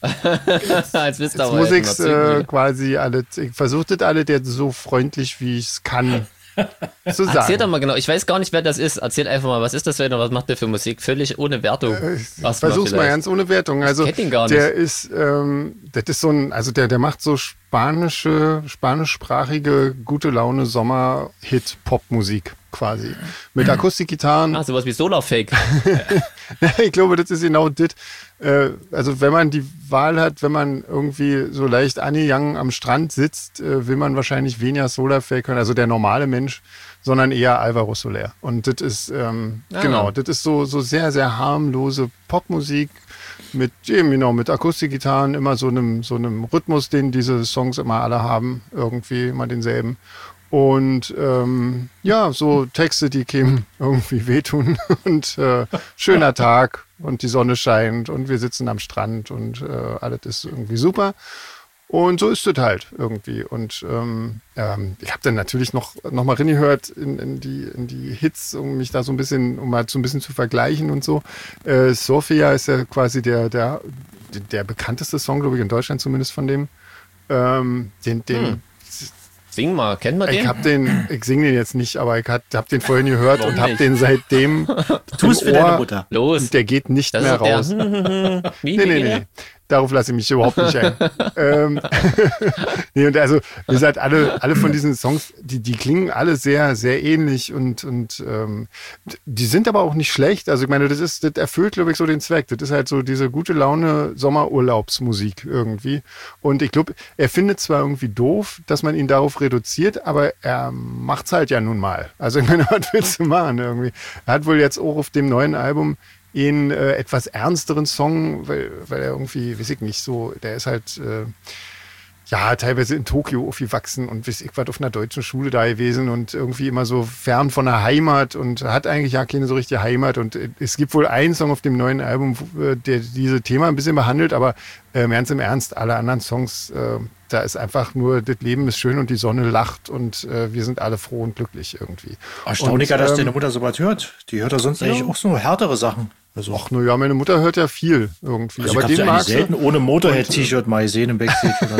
S1: als wisst ihr
S2: Jetzt
S1: aber
S2: muss
S1: jetzt
S2: ich
S1: mal
S2: äh,
S1: zügeln.
S2: quasi alle, ich versuche das alle jetzt so freundlich, wie ich es kann, zu sagen.
S1: Erzähl doch mal genau, ich weiß gar nicht, wer das ist. Erzähl einfach mal, was ist das für einer, was macht der für Musik? Völlig ohne Wertung.
S2: Ich
S1: Erstmal
S2: versuch's mal
S1: vielleicht.
S2: ganz ohne Wertung. Also
S1: kenn ihn gar
S2: der ist, ähm, das ist so ein, also der, der macht so spanische, spanischsprachige, gute Laune Sommer-Hit-Pop-Musik quasi. Mit Akustikgitarren.
S1: Ah, sowas wie Solarfake.
S2: Ich glaube, das ist genau das. Äh, also wenn man die Wahl hat, wenn man irgendwie so leicht angegangen am Strand sitzt, äh, will man wahrscheinlich weniger Solarfake hören, also der normale Mensch, sondern eher Alvaro Soler. Und das ist, ähm,
S1: Ah.
S2: genau, das ist so, so sehr, sehr harmlose Popmusik mit, eben genau, mit Akustikgitarren, immer so einem, so einem Rhythmus, den diese Songs immer alle haben, irgendwie immer denselben. Und ähm, ja, so Texte, die kämen irgendwie wehtun und äh, schöner Tag und die Sonne scheint und wir sitzen am Strand und äh, alles ist irgendwie super. Und so ist es halt irgendwie. Und ähm, ähm, ich habe dann natürlich noch, noch mal reingehört in, in, die, in die Hits, um mich da so ein bisschen, um mal so ein bisschen zu vergleichen und so. Äh, Sofia ist ja quasi der, der, der bekannteste Song, glaube ich, in Deutschland zumindest von dem. Ähm, den, den,
S1: Hm. Sing mal, kennt man den?
S2: ich hab den, ich singe den jetzt nicht, aber ich hab, hab den vorhin gehört
S1: Warum
S2: und hab
S1: nicht?
S2: den seitdem
S3: Tu es für
S2: im Ohr
S3: deine Mutter.
S1: Los.
S2: und der geht nicht
S1: Das
S2: mehr
S1: ist der.
S2: raus.
S1: Wie,
S2: Nee,
S1: wie
S2: nee,
S1: geht
S2: nee.
S1: der?
S2: darauf lasse ich mich überhaupt nicht ein. ähm, nee, und also, wie gesagt, alle, alle von diesen Songs, die, die klingen alle sehr, sehr ähnlich und, und ähm, die sind aber auch nicht schlecht. Also ich meine, das ist, das erfüllt, glaube ich, so den Zweck. Das ist halt so diese gute Laune Sommerurlaubsmusik irgendwie. Und ich glaube, er findet zwar irgendwie doof, dass man ihn darauf reduziert, aber er macht's halt ja nun mal. Also ich meine, was willst du machen irgendwie? Er hat wohl jetzt auch auf dem neuen Album einen äh, etwas ernsteren Song, weil, weil er irgendwie, weiß ich nicht, so, der ist halt, äh, ja, teilweise in Tokio aufgewachsen und weiß ich was auf einer deutschen Schule da gewesen und irgendwie immer so fern von der Heimat und hat eigentlich ja keine so richtige Heimat und äh, es gibt wohl einen Song auf dem neuen Album, wo, äh, der diese Thema ein bisschen behandelt, aber äh, ganz im Ernst, alle anderen Songs, äh, da ist einfach nur, das Leben ist schön und die Sonne lacht und äh, wir sind alle froh und glücklich irgendwie.
S3: Erstaunlicher,
S2: und,
S3: dass
S2: ähm,
S3: deine Mutter so was hört. Die hört ja sonst
S2: ja.
S3: eigentlich auch so härtere Sachen. Also,
S2: ach, na ja, meine Mutter hört ja viel irgendwie.
S3: also
S2: aber
S3: ich
S2: den
S3: habe
S2: mag
S3: sie selten ohne Motorhead-T-Shirt mal gesehen im Backstage oder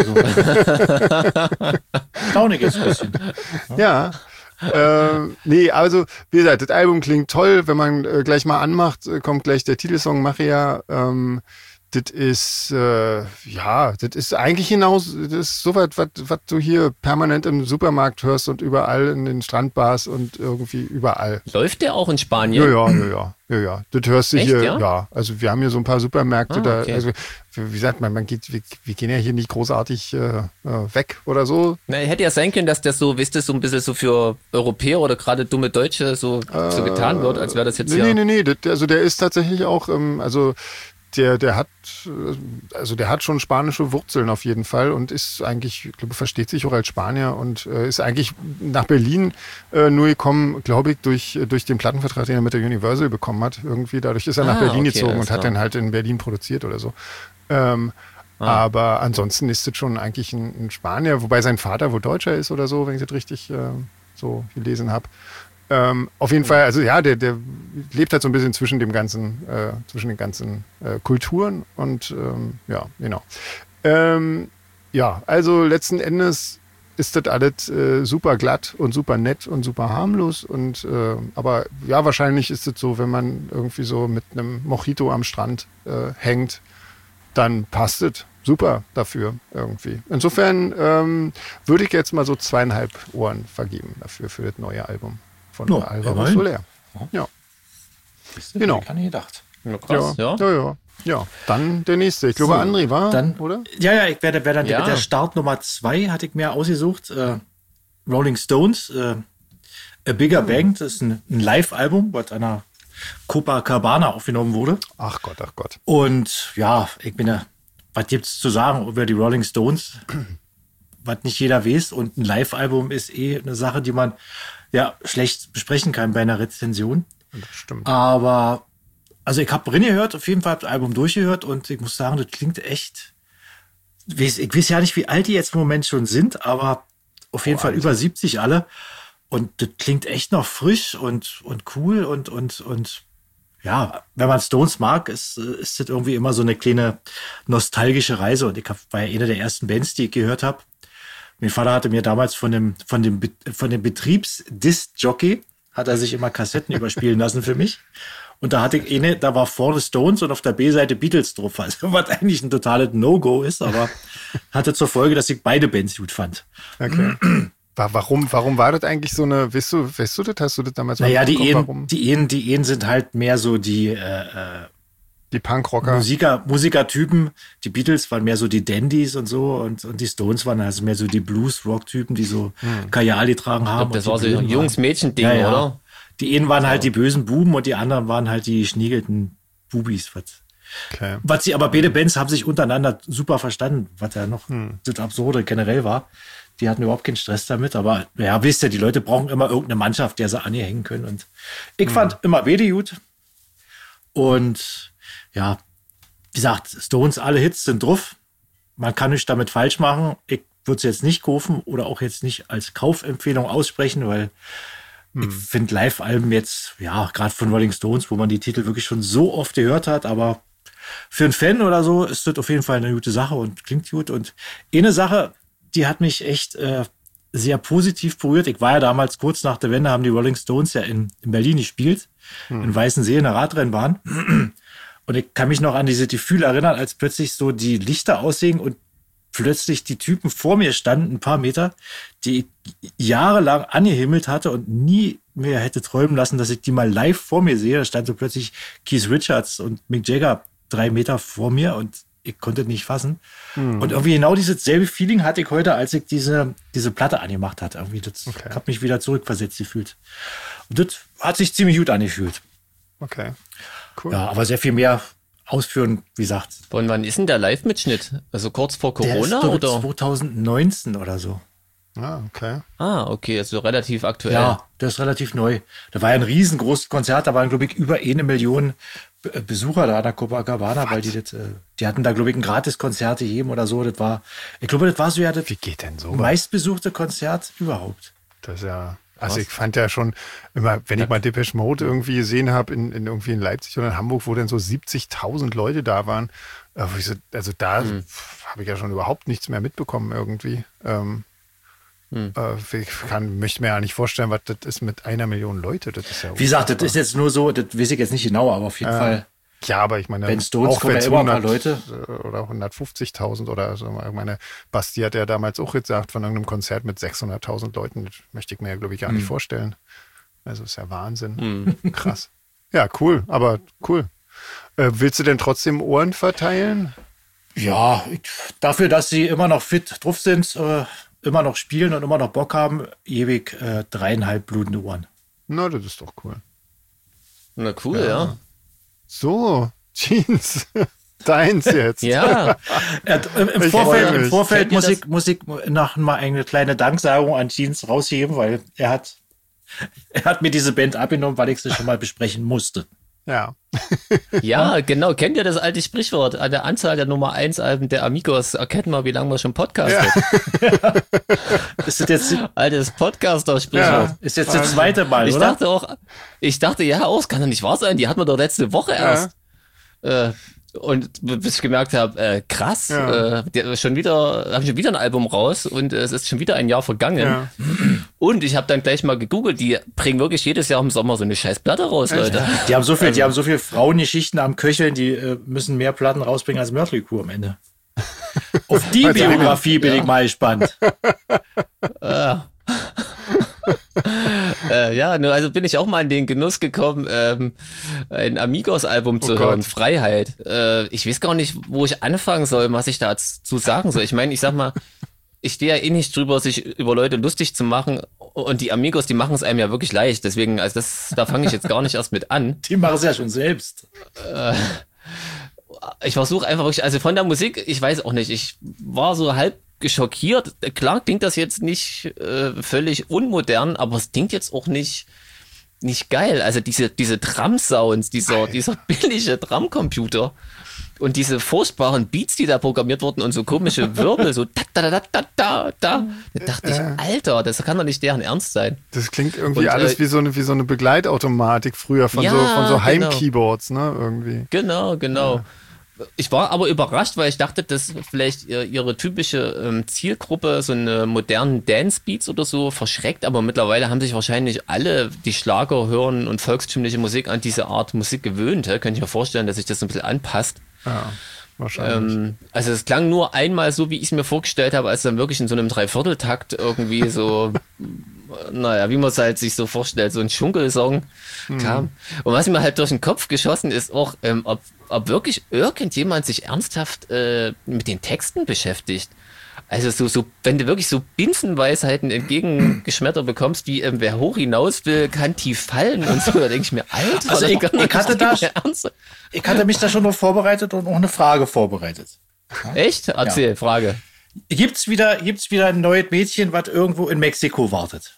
S3: so. Erstaunlich ist ein bisschen.
S2: Ja. äh, nee, also wie gesagt, das Album klingt toll. Wenn man äh, gleich mal anmacht, äh, kommt gleich der Titelsong Maria. Ähm, das ist, äh, ja, das ist eigentlich hinaus, das ist so was, was du hier permanent im Supermarkt hörst und überall in den Strandbars und irgendwie überall.
S1: Läuft der auch in Spanien?
S2: Ja, ja, ja, ja, ja, ja. Das hörst du
S1: Echt,
S2: hier,
S1: ja?
S2: ja? Also wir haben hier so ein paar Supermärkte
S1: Ah,
S2: da,
S1: okay.
S2: also wie gesagt, man, man geht, wir, wir gehen ja hier nicht großartig äh, weg oder so.
S1: Na, hätte ja sein können, dass das so, wisst ihr, so ein bisschen so für Europäer oder gerade dumme Deutsche so, so getan wird, als wäre das jetzt
S2: nee,
S1: ja...
S2: Nee, nee, nee, das, also der ist tatsächlich auch, ähm, also der, der hat, also der hat schon spanische Wurzeln auf jeden Fall und ist eigentlich, ich glaube, versteht sich auch als Spanier und äh, ist eigentlich nach Berlin äh, nur gekommen, glaube ich, durch, durch den Plattenvertrag, den er mit der Universal bekommen hat. Irgendwie dadurch ist er nach
S1: Ah,
S2: Berlin
S1: okay,
S2: gezogen
S1: alles
S2: und hat
S1: klar.
S2: dann halt in Berlin produziert oder so. Ähm,
S1: Ah.
S2: Aber ansonsten ist das schon eigentlich ein, ein Spanier, wobei sein Vater wohl Deutscher ist oder so, wenn ich das richtig äh, so gelesen habe. Ähm, auf jeden Fall, also ja, der, der lebt halt so ein bisschen zwischen dem ganzen, äh, zwischen den ganzen äh, Kulturen und ähm, ja, genau. Ähm, ja, also letzten Endes ist das alles äh, super glatt und super nett und super harmlos und äh, aber ja, wahrscheinlich ist es so, wenn man irgendwie so mit einem Mojito am Strand äh, hängt, dann passt es super dafür irgendwie. Insofern ähm, würde ich jetzt mal so zweieinhalb Ohren vergeben dafür für das neue Album von
S3: No,
S2: Alvaro
S3: immerhin.
S2: Soler. Ja. Genau.
S3: Gar nicht gedacht.
S1: Ja, krass,
S2: Ja,
S1: ja.
S2: ja, ja. Ja, dann der nächste. Ich glaube,
S3: So,
S2: André war,
S3: dann,
S2: oder?
S3: Ja, ja, ich werde, werde dann
S1: Ja.
S3: der Start Nummer zwei hatte ich mir ausgesucht. Äh, Rolling Stones, äh, A Bigger Bang, das ist ein, ein Live-Album, was an einer Copacabana aufgenommen wurde.
S2: Ach Gott, ach Gott.
S3: Und ja, ich bin ja, was gibt's zu sagen über die Rolling Stones? Was nicht jeder weiß. Und ein Live-Album ist eh eine Sache, die man ja schlecht besprechen kann bei einer Rezension.
S2: Das stimmt.
S3: Aber, also ich habe gehört, auf jeden Fall das Album durchgehört und ich muss sagen, das klingt echt, ich weiß, ich weiß ja nicht, wie alt die jetzt im Moment schon sind, aber auf jeden
S2: Oh,
S3: Fall
S2: alt.
S3: über siebzig alle. Und das klingt echt noch frisch und, und cool und, und, und ja, wenn man Stones mag, ist, ist das irgendwie immer so eine kleine nostalgische Reise. Und ich hab, war ja eine der ersten Bands, die ich gehört habe. Mein Vater hatte mir damals von dem, von dem, Be- von dem Betriebs-Disc-Jockey, hat er sich immer Kassetten überspielen lassen für mich. Und da hatte ich eine, da war vorne Stones und auf der B-Seite Beatles drauf. Also, was eigentlich ein totales No-Go ist, aber hatte zur Folge, dass ich beide Bands gut fand.
S2: Okay. Wa- Warum, warum war das eigentlich so eine, weißt du, weißt du das? Hast du das damals mal
S3: Naja, die
S2: mitbekommen,
S3: Ehen,
S2: warum?
S3: die Ehen, die Ehen sind halt mehr so die äh, äh,
S2: Die Punkrocker.
S3: Musiker, Musikertypen. Die Beatles waren mehr so die Dandys und so und, und die Stones waren also mehr so die Blues-Rock-Typen, die so Kajal getragen haben.
S1: Das
S3: und
S1: war
S3: die
S1: so ein
S3: Bösen waren-
S1: Jungs-Mädchen-Ding,
S3: Ja, ja.
S1: oder?
S3: Die einen waren halt die bösen Buben und die anderen waren halt die schniegelten Bubis. Was,
S2: Okay.
S3: was sie, aber beide Bands haben sich untereinander super verstanden, was ja noch das Absurde generell war. Die hatten überhaupt keinen Stress damit, aber ja, wisst ihr, die Leute brauchen immer irgendeine Mannschaft, der sie anhängen können. Und ich fand immer beide gut. Und ja, wie gesagt, Stones, alle Hits sind drauf. Man kann nichts damit falsch machen. Ich würde es jetzt nicht kaufen oder auch jetzt nicht als Kaufempfehlung aussprechen, weil ich finde Live-Alben jetzt, ja, gerade von Rolling Stones, wo man die Titel wirklich schon so oft gehört hat, aber für einen Fan oder so ist das auf jeden Fall eine gute Sache und klingt gut. Und eine Sache, die hat mich echt äh, sehr positiv berührt. Ich war ja damals kurz nach der Wende, haben die Rolling Stones ja in, in Berlin gespielt, in Weißensee in der Radrennbahn. Und ich kann mich noch an diese Gefühle erinnern, als plötzlich so die Lichter aussehen und plötzlich die Typen vor mir standen, ein paar Meter, die ich jahrelang angehimmelt hatte und nie mehr hätte träumen lassen, dass ich die mal live vor mir sehe. Da stand so plötzlich Keith Richards und Mick Jagger drei Meter vor mir und ich konnte nicht fassen. Hm. Und irgendwie genau dieses selbe Feeling hatte ich heute, als ich diese, diese Platte angemacht hatte. Irgendwie, das okay. hat mich wieder zurückversetzt gefühlt. Und das hat sich ziemlich gut angefühlt.
S2: Okay, cool.
S3: Ja, aber sehr viel mehr ausführen, wie gesagt.
S1: Von wann ist denn der Live-Mitschnitt? Also kurz vor Corona
S3: der ist
S1: oder?
S3: zwanzig neunzehn oder so.
S2: Ah, okay.
S1: Ah, okay, also relativ aktuell.
S3: Ja, der ist relativ neu. Da war ja ein riesengroßes Konzert, da waren, glaube ich, über eine Million Besucher da an der Copacabana, weil die das, die hatten da, glaube ich, ein Gratis-Konzert gegeben oder so. Das war, ich glaube, das war so ja das
S2: Wie geht denn so?
S3: meistbesuchte Konzert überhaupt.
S2: Das ist ja, also ich fand ja schon immer, wenn ich mal Depeche Mode irgendwie gesehen habe, in, in irgendwie in Leipzig oder in Hamburg, wo dann so siebzigtausend Leute da waren, wo ich so, also da hm. habe ich ja schon überhaupt nichts mehr mitbekommen irgendwie. Ähm, Hm. Ich kann, möchte mir ja nicht vorstellen, was das ist mit einer Million Leute. Das ist ja
S3: Wie gesagt, das ist jetzt nur so, das weiß ich jetzt nicht genau, aber auf jeden äh, Fall.
S2: Ja, aber ich meine,
S3: Ben Stones kommen ja immer ein paar Leute.
S2: Oder hundertfünfzigtausend oder so. Ich meine, Basti hat ja damals auch gesagt, von irgendeinem Konzert mit sechshunderttausend Leuten, das möchte ich mir ja, glaube ich, gar nicht hm. vorstellen. Also ist ja Wahnsinn. Hm. Krass. Ja, cool, aber cool. Äh, willst du denn trotzdem Ohren verteilen?
S3: Ja, ich, dafür, dass sie immer noch fit drauf sind, äh, immer noch spielen und immer noch Bock haben, ewig äh, dreieinhalb blutende Ohren.
S2: Na, das ist doch cool.
S1: Na cool, ja. ja.
S2: So, Jeans, deins jetzt.
S1: Ja.
S3: ja Im, im Vorfeld, im Vorfeld muss, ich, muss ich noch mal eine kleine Danksagung an Jeans rausheben, weil er hat, er hat mir diese Band abgenommen, weil ich sie schon mal besprechen musste.
S2: Ja.
S1: Ja, genau. Kennt ihr das alte Sprichwort? An der Anzahl der Nummer eins Alben der Amigos erkennt man, wie lange man schon podcastet.
S3: Ja. Ist das jetzt
S1: altes Podcaster-Sprichwort?
S3: Ja. Ist jetzt das zweite Mal,
S1: ich
S3: oder?
S1: Dachte auch, ich dachte, ja, auch, es kann doch nicht wahr sein. Die hatten wir doch letzte Woche erst. Ja. Äh, und bis ich gemerkt habe, äh, krass, ja. äh, die, schon wieder, habe ich schon wieder ein Album raus und äh, es ist schon wieder ein Jahr vergangen. Ja. Und ich habe dann gleich mal gegoogelt, die bringen wirklich jedes Jahr im Sommer so eine scheiß Platte raus, Leute.
S3: Die haben so viel, also, die haben so viel Frauengeschichten am Köcheln, die äh, müssen mehr Platten rausbringen als Mötley Crüe am Ende. Auf die Biografie bin ja. ich mal gespannt.
S1: äh. äh, ja, nur also bin ich auch mal in den Genuss gekommen, ähm, ein Amigos-Album zu oh hören, Gott. Freiheit. Äh, ich weiß gar nicht, wo ich anfangen soll, was ich dazu sagen soll. Ich meine, ich sag mal, ich stehe ja eh nicht drüber, sich über Leute lustig zu machen und die Amigos, die machen es einem ja wirklich leicht. Deswegen, also das, da fange ich jetzt gar nicht erst mit an.
S3: Die machen es ja schon selbst.
S1: Äh, ich versuche einfach wirklich, also von der Musik, ich weiß auch nicht, ich war so halb geschockiert. Klar klingt das jetzt nicht äh, völlig unmodern, aber es klingt jetzt auch nicht nicht geil. Also diese diese Drum-Sounds, dieser dieser billige Drumcomputer und diese furchtbaren Beats, die da programmiert wurden und so komische Wirbel, so da da da da da da. Da dachte ich, Alter, das kann doch nicht deren Ernst sein.
S2: Das klingt irgendwie und, alles äh, wie so eine wie so eine Begleitautomatik früher von ja, so von so Heimkeyboards, ne, irgendwie.
S1: Genau, genau. Ja. Ich war aber überrascht, weil ich dachte, dass vielleicht ihre typische ähm, Zielgruppe so eine modernen Dance-Beats oder so verschreckt, aber mittlerweile haben sich wahrscheinlich alle, die Schlager hören und volkstümliche Musik an diese Art Musik gewöhnt. He? Könnte ich mir vorstellen, dass sich das ein bisschen anpasst.
S2: Ja, wahrscheinlich.
S1: Ähm, also es klang nur einmal so, wie ich es mir vorgestellt habe, als dann wirklich in so einem Dreivierteltakt irgendwie so, naja, wie man es halt sich so vorstellt, so ein Schunkelsong hm. kam. Und was mir halt durch den Kopf geschossen ist auch, ähm, ob ob wirklich irgendjemand sich ernsthaft äh, mit den Texten beschäftigt. Also so, so, wenn du wirklich so Binsenweisheiten entgegengeschmettert bekommst, wie ähm, wer hoch hinaus will, kann tief fallen und so, da denke ich mir, Alter,
S3: also ich, ich, hatte da, ich hatte mich da schon noch vorbereitet und auch eine Frage vorbereitet.
S1: Echt? Erzähl, ja. Frage.
S3: Gibt's wieder, gibt's wieder ein neues Mädchen, was irgendwo in Mexiko wartet?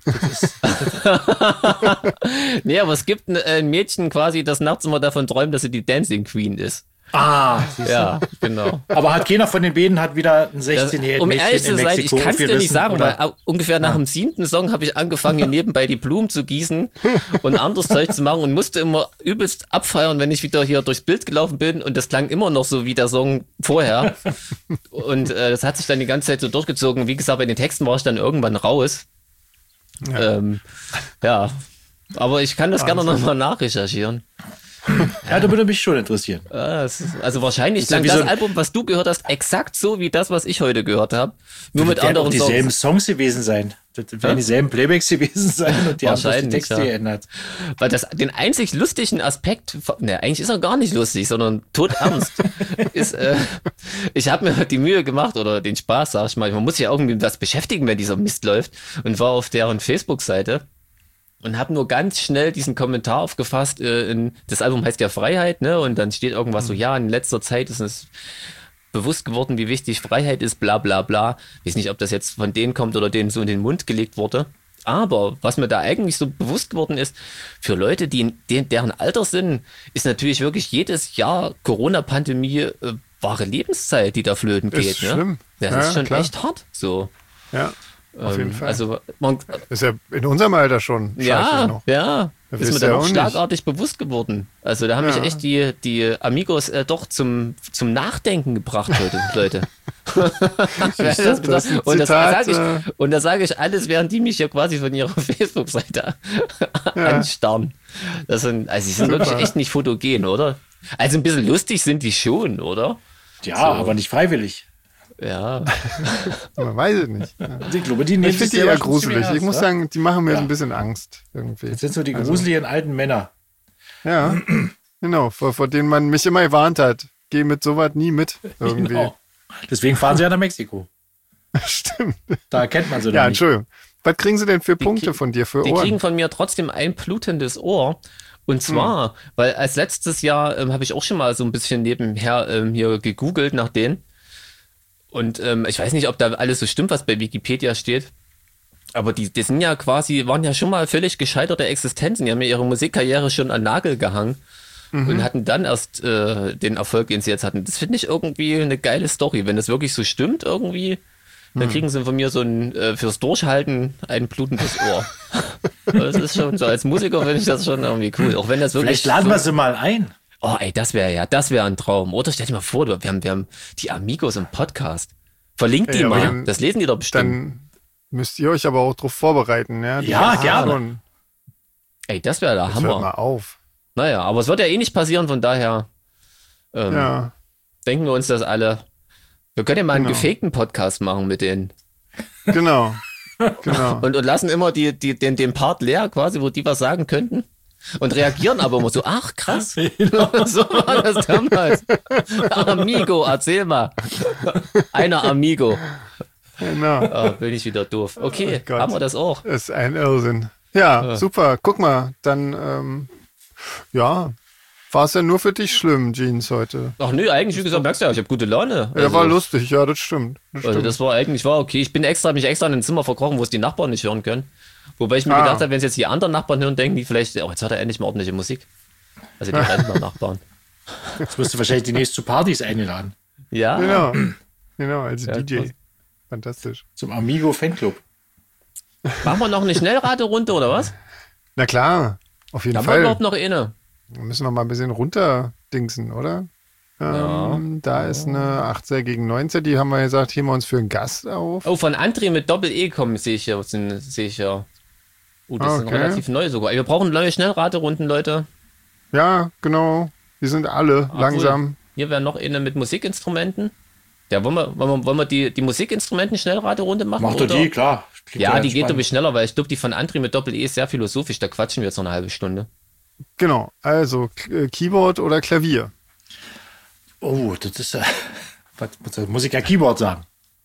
S1: Nee, aber es gibt ein, ein Mädchen quasi, das nachts immer davon träumt, dass sie die Dancing Queen ist.
S3: Ah,
S1: ja, genau.
S3: Aber hat keiner von den beiden hat wieder ein sechzehnjähriges
S1: um
S3: Mädchen in Mexiko.
S1: Ich kann es dir nicht sagen,
S3: oder?
S1: weil ungefähr nach ja. dem siebten Song habe ich angefangen, hier nebenbei die Blumen zu gießen und anderes Zeug zu machen und musste immer übelst abfeiern, wenn ich wieder hier durchs Bild gelaufen bin und das klang immer noch so wie der Song vorher. Und äh, das hat sich dann die ganze Zeit so durchgezogen. Wie gesagt, bei den Texten war ich dann irgendwann raus. Ja, ähm, ja. Aber ich kann das Wahnsinn. Gerne nochmal nachrecherchieren.
S3: Ja, da würde mich schon interessieren.
S1: Ah, es ist, also wahrscheinlich
S3: Ist ja
S1: klang
S3: wie
S1: das
S3: so ein-
S1: Album, was du gehört hast, exakt so wie das, was ich heute gehört habe. Nur mit
S3: Das werden auch
S1: anderen
S3: dieselben
S1: Songs.
S3: Songs gewesen sein. Das werden dieselben Playbacks gewesen sein und die haben bloß die
S1: Wahrscheinlich,
S3: Texte
S1: ja.
S3: geändert.
S1: Weil das den einzig lustigen Aspekt, ne, eigentlich ist er gar nicht lustig, sondern todernst, ist, äh, ich habe mir die Mühe gemacht oder den Spaß, sag ich mal, man muss sich ja irgendwie mit was beschäftigen, wenn dieser Mist läuft und war auf deren Facebook-Seite und habe nur ganz schnell diesen Kommentar aufgefasst, äh, in, das Album heißt ja Freiheit, ne, und dann steht irgendwas so, ja, in letzter Zeit ist es bewusst geworden, wie wichtig Freiheit ist, bla bla bla. Ich weiß nicht, ob das jetzt von denen kommt oder denen so in den Mund gelegt wurde. Aber was mir da eigentlich so bewusst geworden ist, für Leute, die in de deren Alter sind, ist natürlich wirklich jedes Jahr Corona-Pandemie äh, wahre Lebenszeit, die da flöten geht.
S2: Ist
S1: ne?
S2: schlimm.
S1: Das
S2: Ja,
S1: ist schon
S2: klar.
S1: echt hart. So.
S2: Ja, auf jeden
S1: Ähm,
S2: Fall.
S1: Also man,
S2: Ist ja in unserem Alter schon scheiße
S1: ja,
S2: noch.
S1: ja,
S2: Da
S1: ist mir
S2: wisst
S1: dann
S2: ihr
S1: auch
S2: auch nicht.
S1: schlagartig bewusst geworden. Also da haben
S2: Ja.
S1: mich echt die, die Amigos äh, doch zum, zum Nachdenken gebracht heute, Leute.
S2: Siehst du, das ist ein
S1: und das
S2: Zitat,
S1: sage
S2: äh,
S1: ich, und das sage ich alles, während die mich ja quasi von ihrer Facebook-Seite
S2: Ja.
S1: anstarren. Das sind, also die sind wirklich echt nicht fotogen, oder? Also ein bisschen lustig sind die schon, oder?
S3: Ja,
S1: So.
S3: aber nicht freiwillig.
S1: Ja.
S2: Man weiß es nicht. Ja.
S3: Ich glaube, die nehmen
S2: Ich finde
S3: sich
S2: die
S3: selber
S2: eher
S3: schon ziemlich
S2: gruselig. Ich
S3: ernst,
S2: muss
S3: ne?
S2: sagen, die machen mir
S3: Ja.
S2: so ein bisschen Angst irgendwie.
S3: Das sind so die
S2: Also-
S3: gruseligen alten Männer.
S2: Ja, genau, vor, vor denen man mich immer gewarnt hat. Geh mit sowas nie mit. Irgendwie.
S3: Genau. Deswegen fahren sie ja nach Mexiko.
S2: Stimmt.
S3: Da erkennt man sie
S2: Ja,
S3: dann nicht.
S2: Entschuldigung. Was kriegen sie denn für Punkte
S1: krieg-
S2: von dir für
S1: Die
S2: Ohren?
S1: kriegen von mir trotzdem ein blutendes Ohr. Und zwar, weil als letztes Jahr ähm, habe ich auch schon mal so ein bisschen nebenher ähm, hier gegoogelt nach denen. Und ähm, ich weiß nicht, ob da alles so stimmt, was bei Wikipedia steht. Aber die, die sind ja quasi, waren ja schon mal völlig gescheiterte Existenzen. Die haben ja ihre Musikkarriere schon an Nagel gehangen und hatten dann erst äh, den Erfolg, den sie jetzt hatten. Das finde ich irgendwie eine geile Story. Wenn das wirklich so stimmt irgendwie, dann kriegen sie von mir so ein, äh, fürs Durchhalten ein blutendes Ohr. Das ist schon so, als Musiker finde ich das schon irgendwie cool. Auch wenn das wirklich.
S3: Vielleicht laden
S1: so,
S3: wir sie mal ein.
S1: Oh, ey, das wäre ja, das wäre ein Traum. Oder stell dir mal vor, du- wir haben, wir haben die Amigos im Podcast. Verlinkt die
S2: Ey, aber
S1: mal.
S2: dann-
S1: Das lesen die doch bestimmt.
S2: Dann müsst ihr euch aber auch drauf vorbereiten. Ja, Die
S3: Ja,
S2: haben
S3: gerne.
S2: schon-
S1: Ey, das wäre der
S2: Jetzt hört mal
S1: Hammer.
S2: auf.
S1: Naja, aber es wird ja eh nicht passieren, von daher ähm,
S2: Ja,
S1: denken wir uns das alle. Wir können ja mal einen
S2: Genau.
S1: gefakten Podcast machen mit denen.
S2: genau. genau.
S1: Und, und lassen immer die, die, den, den Part leer, quasi, wo die was sagen könnten. Und reagieren aber immer so, ach krass, so war das damals. Amigo, erzähl mal. Einer Amigo.
S2: genau.
S1: Ah, bin ich wieder doof. Okay,
S2: Oh Gott.
S1: haben wir das auch.
S2: Ist ein Irrsinn. Ja, super. Guck mal, dann, ähm, ja, war es ja nur für dich schlimm, Jeans, heute.
S1: Ach nö, eigentlich, wie gesagt, merkst du ja, ich habe gute Laune.
S2: Ja, war lustig, ja, das stimmt. Das
S1: Also
S2: stimmt.
S1: das war eigentlich, war okay. Ich bin extra, mich extra in ein Zimmer verkrochen, wo es die Nachbarn nicht hören können. Wobei ich mir
S2: Ah.
S1: gedacht habe, wenn es jetzt die anderen Nachbarn hören, denken die vielleicht, oh, jetzt hat er endlich mal ordentliche Musik. Also die Rentner-Nachbarn.
S3: Jetzt wirst du wahrscheinlich demnächst zu Partys eingeladen.
S1: Ja,
S2: Genau, genau, als
S1: Ja,
S2: D J.
S1: krass.
S2: Fantastisch.
S3: Zum Amigo Fanclub.
S1: machen wir noch eine Schnellraterunde oder was?
S2: Na klar, auf jeden
S1: Haben wir
S2: Fall.
S1: überhaupt noch eine?
S2: Da müssen wir mal ein bisschen runterdingsen, oder? Ähm, Da ist eine achtzehn gegen neunzehn, die haben wir gesagt, heben wir uns für einen Gast auf.
S1: Oh, von André mit Doppel-E kommen, sehe ich ja. Sind, sehe ich ja. Uh, das ist
S2: Okay.
S1: relativ neu sogar. Wir brauchen neue Schnellraterunden, Leute.
S2: Ja, genau. Die sind alle
S1: Obwohl,
S2: langsam.
S1: Hier wäre noch eine mit Musikinstrumenten. Ja, wollen wir, wollen wir, wollen wir die, die Musikinstrumenten-Schnellraterunde machen?
S3: Mach doch
S1: oder?
S3: die, klar. Klingt
S1: Ja,
S3: ja
S1: die geht
S3: entspannt.
S1: glaube ich schneller, weil ich glaube, die von André mit Doppel-E ist sehr philosophisch. Da quatschen wir jetzt noch eine halbe Stunde.
S2: Genau. Also K- äh, Keyboard oder Klavier.
S3: Oh, das ist ja. Was, was muss ich ja Keyboard sagen?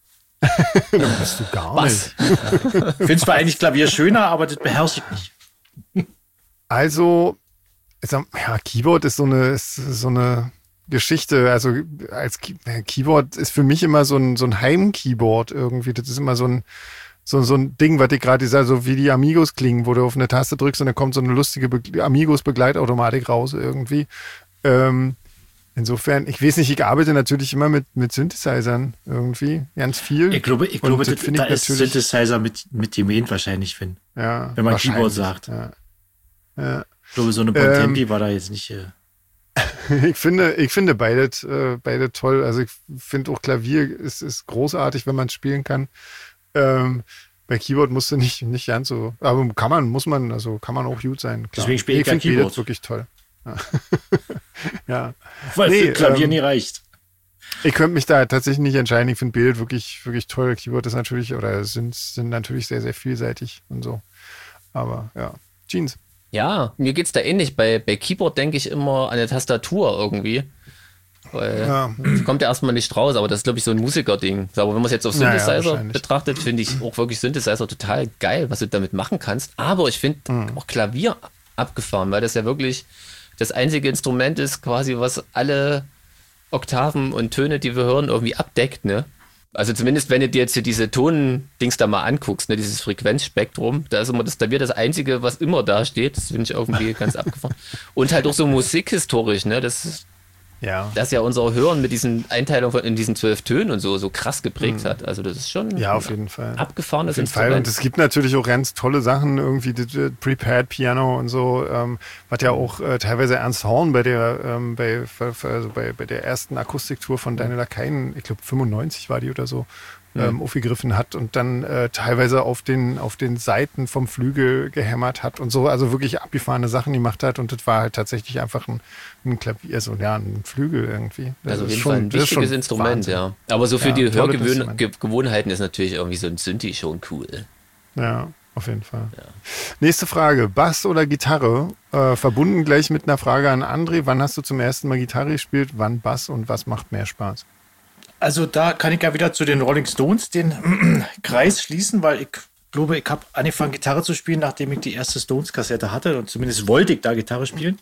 S2: Bist du gar
S1: Was?
S3: Ich finde zwar eigentlich Klavier schöner, aber das beherrsche ich nicht.
S2: Also, ich sag, ja, Keyboard ist so eine, ist so eine Geschichte. Also als Key- äh, Keyboard ist für mich immer so ein, so ein Heim-Keyboard irgendwie. Das ist immer so ein, so, so ein Ding, was ich gerade sage, so wie die Amigos klingen, wo du auf eine Taste drückst und dann kommt so eine lustige Be Amigos-Begleitautomatik raus irgendwie. Ähm, insofern, ich weiß nicht, ich arbeite natürlich immer mit, mit Synthesizern irgendwie, ganz viel.
S3: Ich glaube, ich
S2: Und
S3: glaube
S2: das
S3: das,
S2: finde
S3: da
S2: ich
S3: ist
S2: natürlich-
S3: Synthesizer mit, mit gemeint wahrscheinlich, Finn.
S2: Ja,
S3: wenn man
S2: wahrscheinlich,
S3: Keyboard sagt.
S2: Ja. Ja.
S3: Ich glaube, so eine Bontempi war da jetzt nicht. Äh,
S2: Ich finde, ich finde beide, äh, beide toll. Also ich finde auch Klavier ist, ist großartig, wenn man es spielen kann. Ähm, bei Keyboard musst du nicht, nicht ganz so, aber kann man, muss man, also kann man auch gut sein. Klar.
S3: Deswegen spiele ich ja
S2: finde
S3: Keyboard.
S2: beides wirklich toll. Ja.
S3: Weil
S2: Nee,
S3: für Klavier
S2: ähm,
S3: nie reicht.
S2: Ich könnte mich da tatsächlich nicht entscheiden. Ich finde Bild wirklich, wirklich toll. Keyboard ist natürlich, oder sind, sind natürlich sehr, sehr vielseitig und so. Aber ja, Jeans.
S1: Ja, mir geht's da ähnlich. Bei, bei Keyboard denke ich immer an eine Tastatur irgendwie. Weil
S2: Ja.
S1: das kommt ja erstmal nicht raus, aber das ist, glaube ich, so ein Musikerding. Aber wenn man es jetzt auf
S2: Ja, ja,
S1: Synthesizer
S2: wahrscheinlich.
S1: betrachtet, finde ich auch wirklich Synthesizer total geil, was du damit machen kannst. Aber ich finde
S2: Mhm.
S1: auch Klavier abgefahren, weil das ja wirklich das einzige Instrument ist, quasi, was alle Oktaven und Töne, die wir hören, irgendwie abdeckt, ne? Also zumindest, wenn du dir jetzt hier diese Ton-Dings da mal anguckst, ne, dieses Frequenzspektrum, da ist immer das Klavier das Einzige, was immer da steht. Das finde ich irgendwie ganz abgefahren. Und halt auch so musikhistorisch, ne? Das ist
S2: Ja.
S1: das ja unser Hören mit diesen Einteilungen von- in diesen zwölf Tönen und so so krass geprägt hat. Also das ist schon
S2: Ja, auf jeden Fall.
S1: ein abgefahrenes
S2: Auf jeden Fall.
S1: Instrument.
S2: Und es gibt natürlich auch ganz tolle Sachen, irgendwie das, das Prepared Piano und so, ähm, was ja auch äh, teilweise Ernst Horn bei der ähm, bei, also bei, bei der ersten Akustiktour von Daniel Lakaien, ich glaube fünfundneunzig war die oder so, ähm, aufgegriffen hat und dann äh, teilweise auf den auf den Seiten vom Flügel gehämmert hat und so, also wirklich abgefahrene Sachen gemacht hat und das war halt tatsächlich einfach ein, ein Klavier, also ja, ein Flügel irgendwie. Das
S1: Also auf
S2: ist
S1: jeden
S2: schon-
S1: Fall ein
S2: das ist
S1: wichtiges
S2: schon
S1: Instrument,
S2: Wahnsinn.
S1: ja. Aber so für
S2: Ja,
S1: die
S2: tolles Instrument.
S1: Hörgewohnheiten ist natürlich irgendwie so ein Synthi schon cool.
S2: Ja, auf jeden Fall. Nächste Frage. Bass oder Gitarre? Äh, verbunden gleich mit einer Frage an André. Wann hast du zum ersten Mal Gitarre gespielt? Wann Bass und was macht mehr Spaß?
S3: Also da kann ich ja wieder zu den Rolling Stones den Kreis schließen, weil ich glaube, ich habe angefangen, Gitarre zu spielen, nachdem ich die erste Stones-Kassette hatte. Und zumindest wollte ich da Gitarre spielen.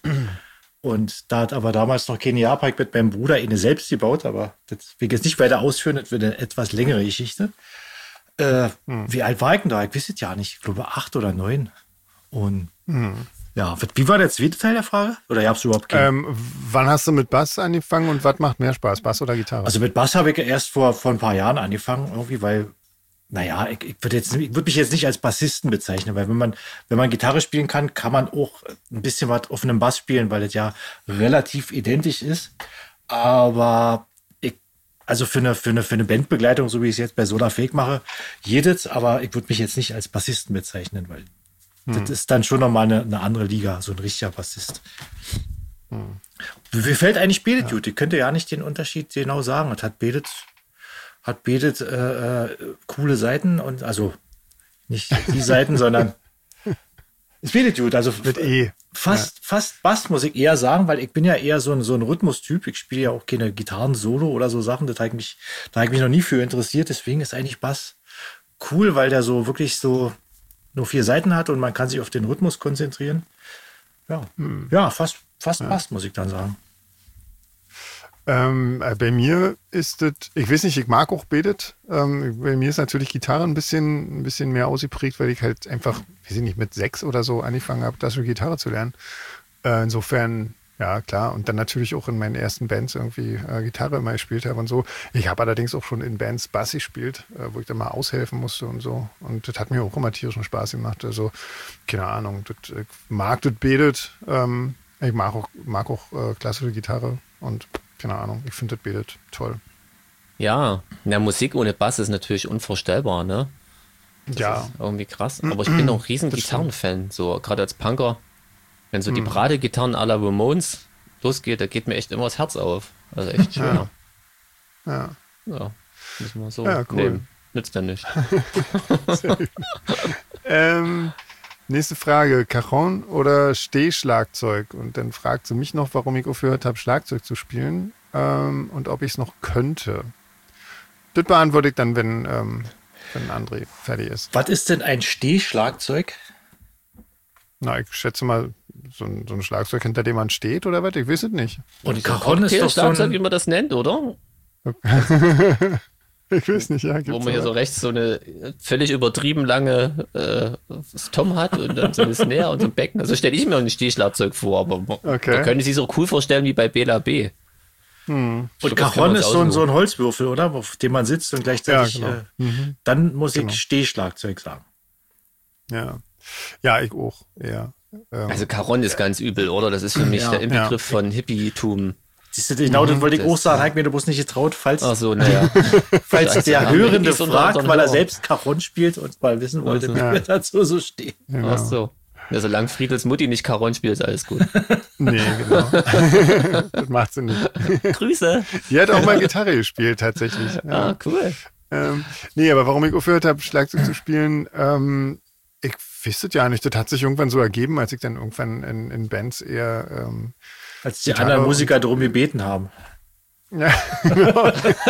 S3: Und da hat aber damals noch keine Jahrpark mit meinem Bruder eine selbst gebaut, aber das will ich jetzt nicht weiter ausführen, das wird eine etwas längere Geschichte. Äh, Wie alt war ich denn da? Ich weiß es ja nicht. Ich glaube acht oder neun. Und ja, wie war der zweite Teil der Frage? Oder gab es überhaupt keinen?
S2: Ähm, wann hast du mit Bass angefangen und was macht mehr Spaß? Bass oder Gitarre?
S3: Also mit Bass habe ich erst vor, vor ein paar Jahren angefangen, irgendwie, weil, naja, ich, ich würde jetzt, ich würde mich jetzt nicht als Bassisten bezeichnen, weil wenn man, wenn man Gitarre spielen kann, kann man auch ein bisschen was auf einem Bass spielen, weil das ja relativ identisch ist. Aber ich, also für eine, für eine, für eine Bandbegleitung, so wie ich es jetzt bei Soda Fake mache, jedes, aber ich würde mich jetzt nicht als Bassisten bezeichnen, weil das ist dann schon nochmal eine, eine andere Liga, so ein richtiger Bassist. Wie fällt eigentlich Bedet gut? Ich könnte ja nicht den Unterschied genau sagen. Es hat Bedet, hat Bedet äh, äh, coole Seiten und also nicht die Seiten, sondern es Bedet gut. Also
S2: mit E.
S3: fast, fast Bass muss ich eher sagen, weil ich bin ja eher so ein, so ein Rhythmustyp. Ich spiele ja auch keine Gitarren-Solo oder so Sachen. Das habe ich mich, da habe ich mich noch nie für interessiert. Deswegen ist eigentlich Bass cool, weil der so wirklich so nur vier Seiten hat und man kann sich auf den Rhythmus konzentrieren. Ja, ja fast, fast Bass, muss ich dann sagen.
S2: Ähm, äh, bei mir ist das, ich weiß nicht, ich mag auch Bedet. Ähm, bei mir ist natürlich Gitarre ein bisschen, ein bisschen mehr ausgeprägt, weil ich halt einfach, weiß ich nicht, mit sechs oder so angefangen habe, das für Gitarre zu lernen. Äh, insofern, ja klar. Und dann natürlich auch in meinen ersten Bands irgendwie äh, Gitarre immer gespielt habe und so. Ich habe allerdings auch schon in Bands Bass gespielt, äh, wo ich dann mal aushelfen musste und so. Und das hat mir auch immer tierischen Spaß gemacht. Also, keine Ahnung, das, ich mag das Bedet. Ähm, ich mag auch, mag auch äh, klassische Gitarre und keine Ahnung, ich finde das Bedet toll.
S1: Ja, na, Musik ohne Bass ist natürlich unvorstellbar, ne? Das
S2: Ja.
S1: ist irgendwie krass. Aber ich bin auch ein riesen Gitarrenfan, so gerade als Punker. Wenn so die Bradegitarren à la Ramones losgeht, da geht mir echt immer das Herz auf. Also echt schön.
S2: Ja.
S1: Ja,
S2: Ja.
S1: müssen wir so
S2: Ja, cool.
S1: nehmen. Nützt ja nicht.
S2: Ähm, nächste Frage, Cajon oder Stehschlagzeug? Und dann fragt sie mich noch, warum ich aufgehört habe, Schlagzeug zu spielen ähm, und ob ich es noch könnte. Das beantworte ich dann, wenn, ähm, wenn André fertig ist.
S3: Was ist denn ein Stehschlagzeug?
S2: Na, ich schätze mal, so ein, so ein Schlagzeug, hinter dem man steht oder was? Ich weiß es nicht.
S3: Und Cajon ist doch so
S1: Schlagzeug, wie
S3: ein,
S1: man das nennt, oder?
S2: Ich weiß nicht, ja.
S1: Wo
S2: Gibt's
S1: man hier
S2: aber.
S1: so rechts so eine völlig übertrieben lange äh, Tom hat und dann so eine Snare und so ein Becken. Also stelle ich mir ein Stehschlagzeug vor, aber man,
S2: Okay.
S1: man könnte sich so cool vorstellen wie bei Bela B.
S3: und
S1: das kann
S3: Cajon
S1: man
S3: ist
S1: sich
S3: so ein,
S1: aussuchen.
S3: so ein Holzwürfel, oder? Auf dem man sitzt und gleichzeitig,
S2: Ja, genau.
S3: äh, dann muss ich
S2: Genau.
S3: Stehschlagzeug sagen.
S2: Ja. Ja, ich auch, ja. Ähm,
S1: Also Caron ist ganz übel, oder? Das ist für mich
S3: Ja.
S1: der Inbegriff von Hippie-Tum.
S3: Siehst du, genau, das wollte ich
S1: das-
S3: auch sagen, hat mir du bloß nicht getraut, falls,
S1: Ach so, naja.
S3: falls
S1: Scheiße,
S3: der
S1: haben wir
S3: Hörende
S1: Hippies unter
S3: fragt,
S1: unseren
S3: weil er
S1: Hörern?
S3: selbst Cajon spielt und mal wissen wollte,
S1: Also,
S3: wie
S2: ja.
S3: wir dazu so stehen.
S2: genau.
S1: Ach so. Ja, solange Friedels Mutti nicht Caron spielt, ist alles gut.
S2: Nee, genau. Das macht sie nicht.
S1: Grüße.
S2: Die hat auch mal Gitarre gespielt, tatsächlich. Ja.
S1: Ah, cool.
S2: Ähm, nee, aber warum ich aufgehört habe, Schlagzeug zu spielen, ähm, ich wüsste es ja nicht. Das hat sich irgendwann so ergeben, als ich dann irgendwann in, in Bands eher ähm,
S3: als die anderen Musiker darum gebeten haben.
S2: Ja, genau.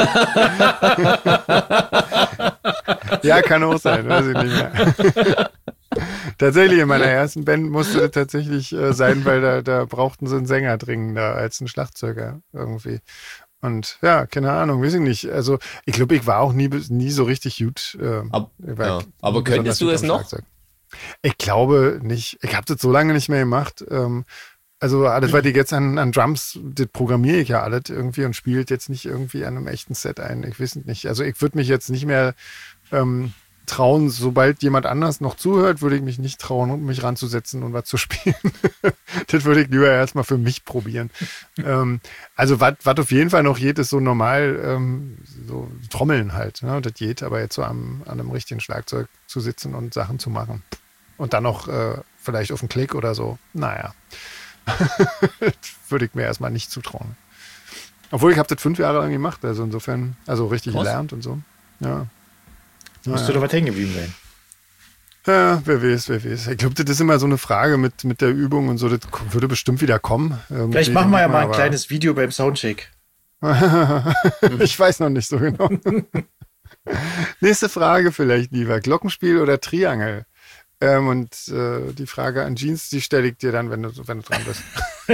S2: Ja, kann auch sein, weiß ich nicht mehr. Tatsächlich, in meiner ersten Band musste das tatsächlich äh, sein, weil da, da brauchten sie einen Sänger dringender als einen Schlagzeuger irgendwie. Und ja, keine Ahnung, weiß ich nicht. Also ich glaube, ich war auch nie, nie so richtig gut. Äh,
S1: Ab, ja. Aber könntest du es noch?
S2: Ich glaube nicht. Ich habe das so lange nicht mehr gemacht. Ähm, Also alles, was ich jetzt an, an Drums, das programmiere ich ja alles irgendwie und spielt jetzt nicht irgendwie an einem echten Set ein. Ich weiß nicht. Also ich würde mich jetzt nicht mehr ähm, trauen, sobald jemand anders noch zuhört, würde ich mich nicht trauen, mich ranzusetzen und was zu spielen. Das würde ich lieber erstmal für mich probieren. ähm, also was auf jeden Fall noch geht, ist so normal, ähm, so Trommeln halt. Ne? Das geht, aber jetzt so am, an einem richtigen Schlagzeug zu sitzen und Sachen zu machen. Und dann noch äh, vielleicht auf einen Klick oder so. Naja. Würde ich mir erstmal nicht zutrauen. Obwohl, ich habe das fünf Jahre lang gemacht, also insofern, also richtig
S1: Was?
S2: gelernt und so. Ja.
S3: Musst
S2: ja.
S3: du da was hängen geblieben sein?
S2: Ja, wer weiß, wer weiß. Ich glaube, das ist immer so eine Frage mit, mit der Übung und so, das würde bestimmt wieder kommen. Irgendwie,
S3: Vielleicht machen wir ja mal ein
S2: aber
S3: kleines Video beim Soundcheck.
S2: Ich weiß noch nicht so genau. Nächste Frage vielleicht lieber. Glockenspiel oder Triangel? Ähm, und äh, die Frage an Jeans, die stelle ich dir dann, wenn du, wenn du dran bist.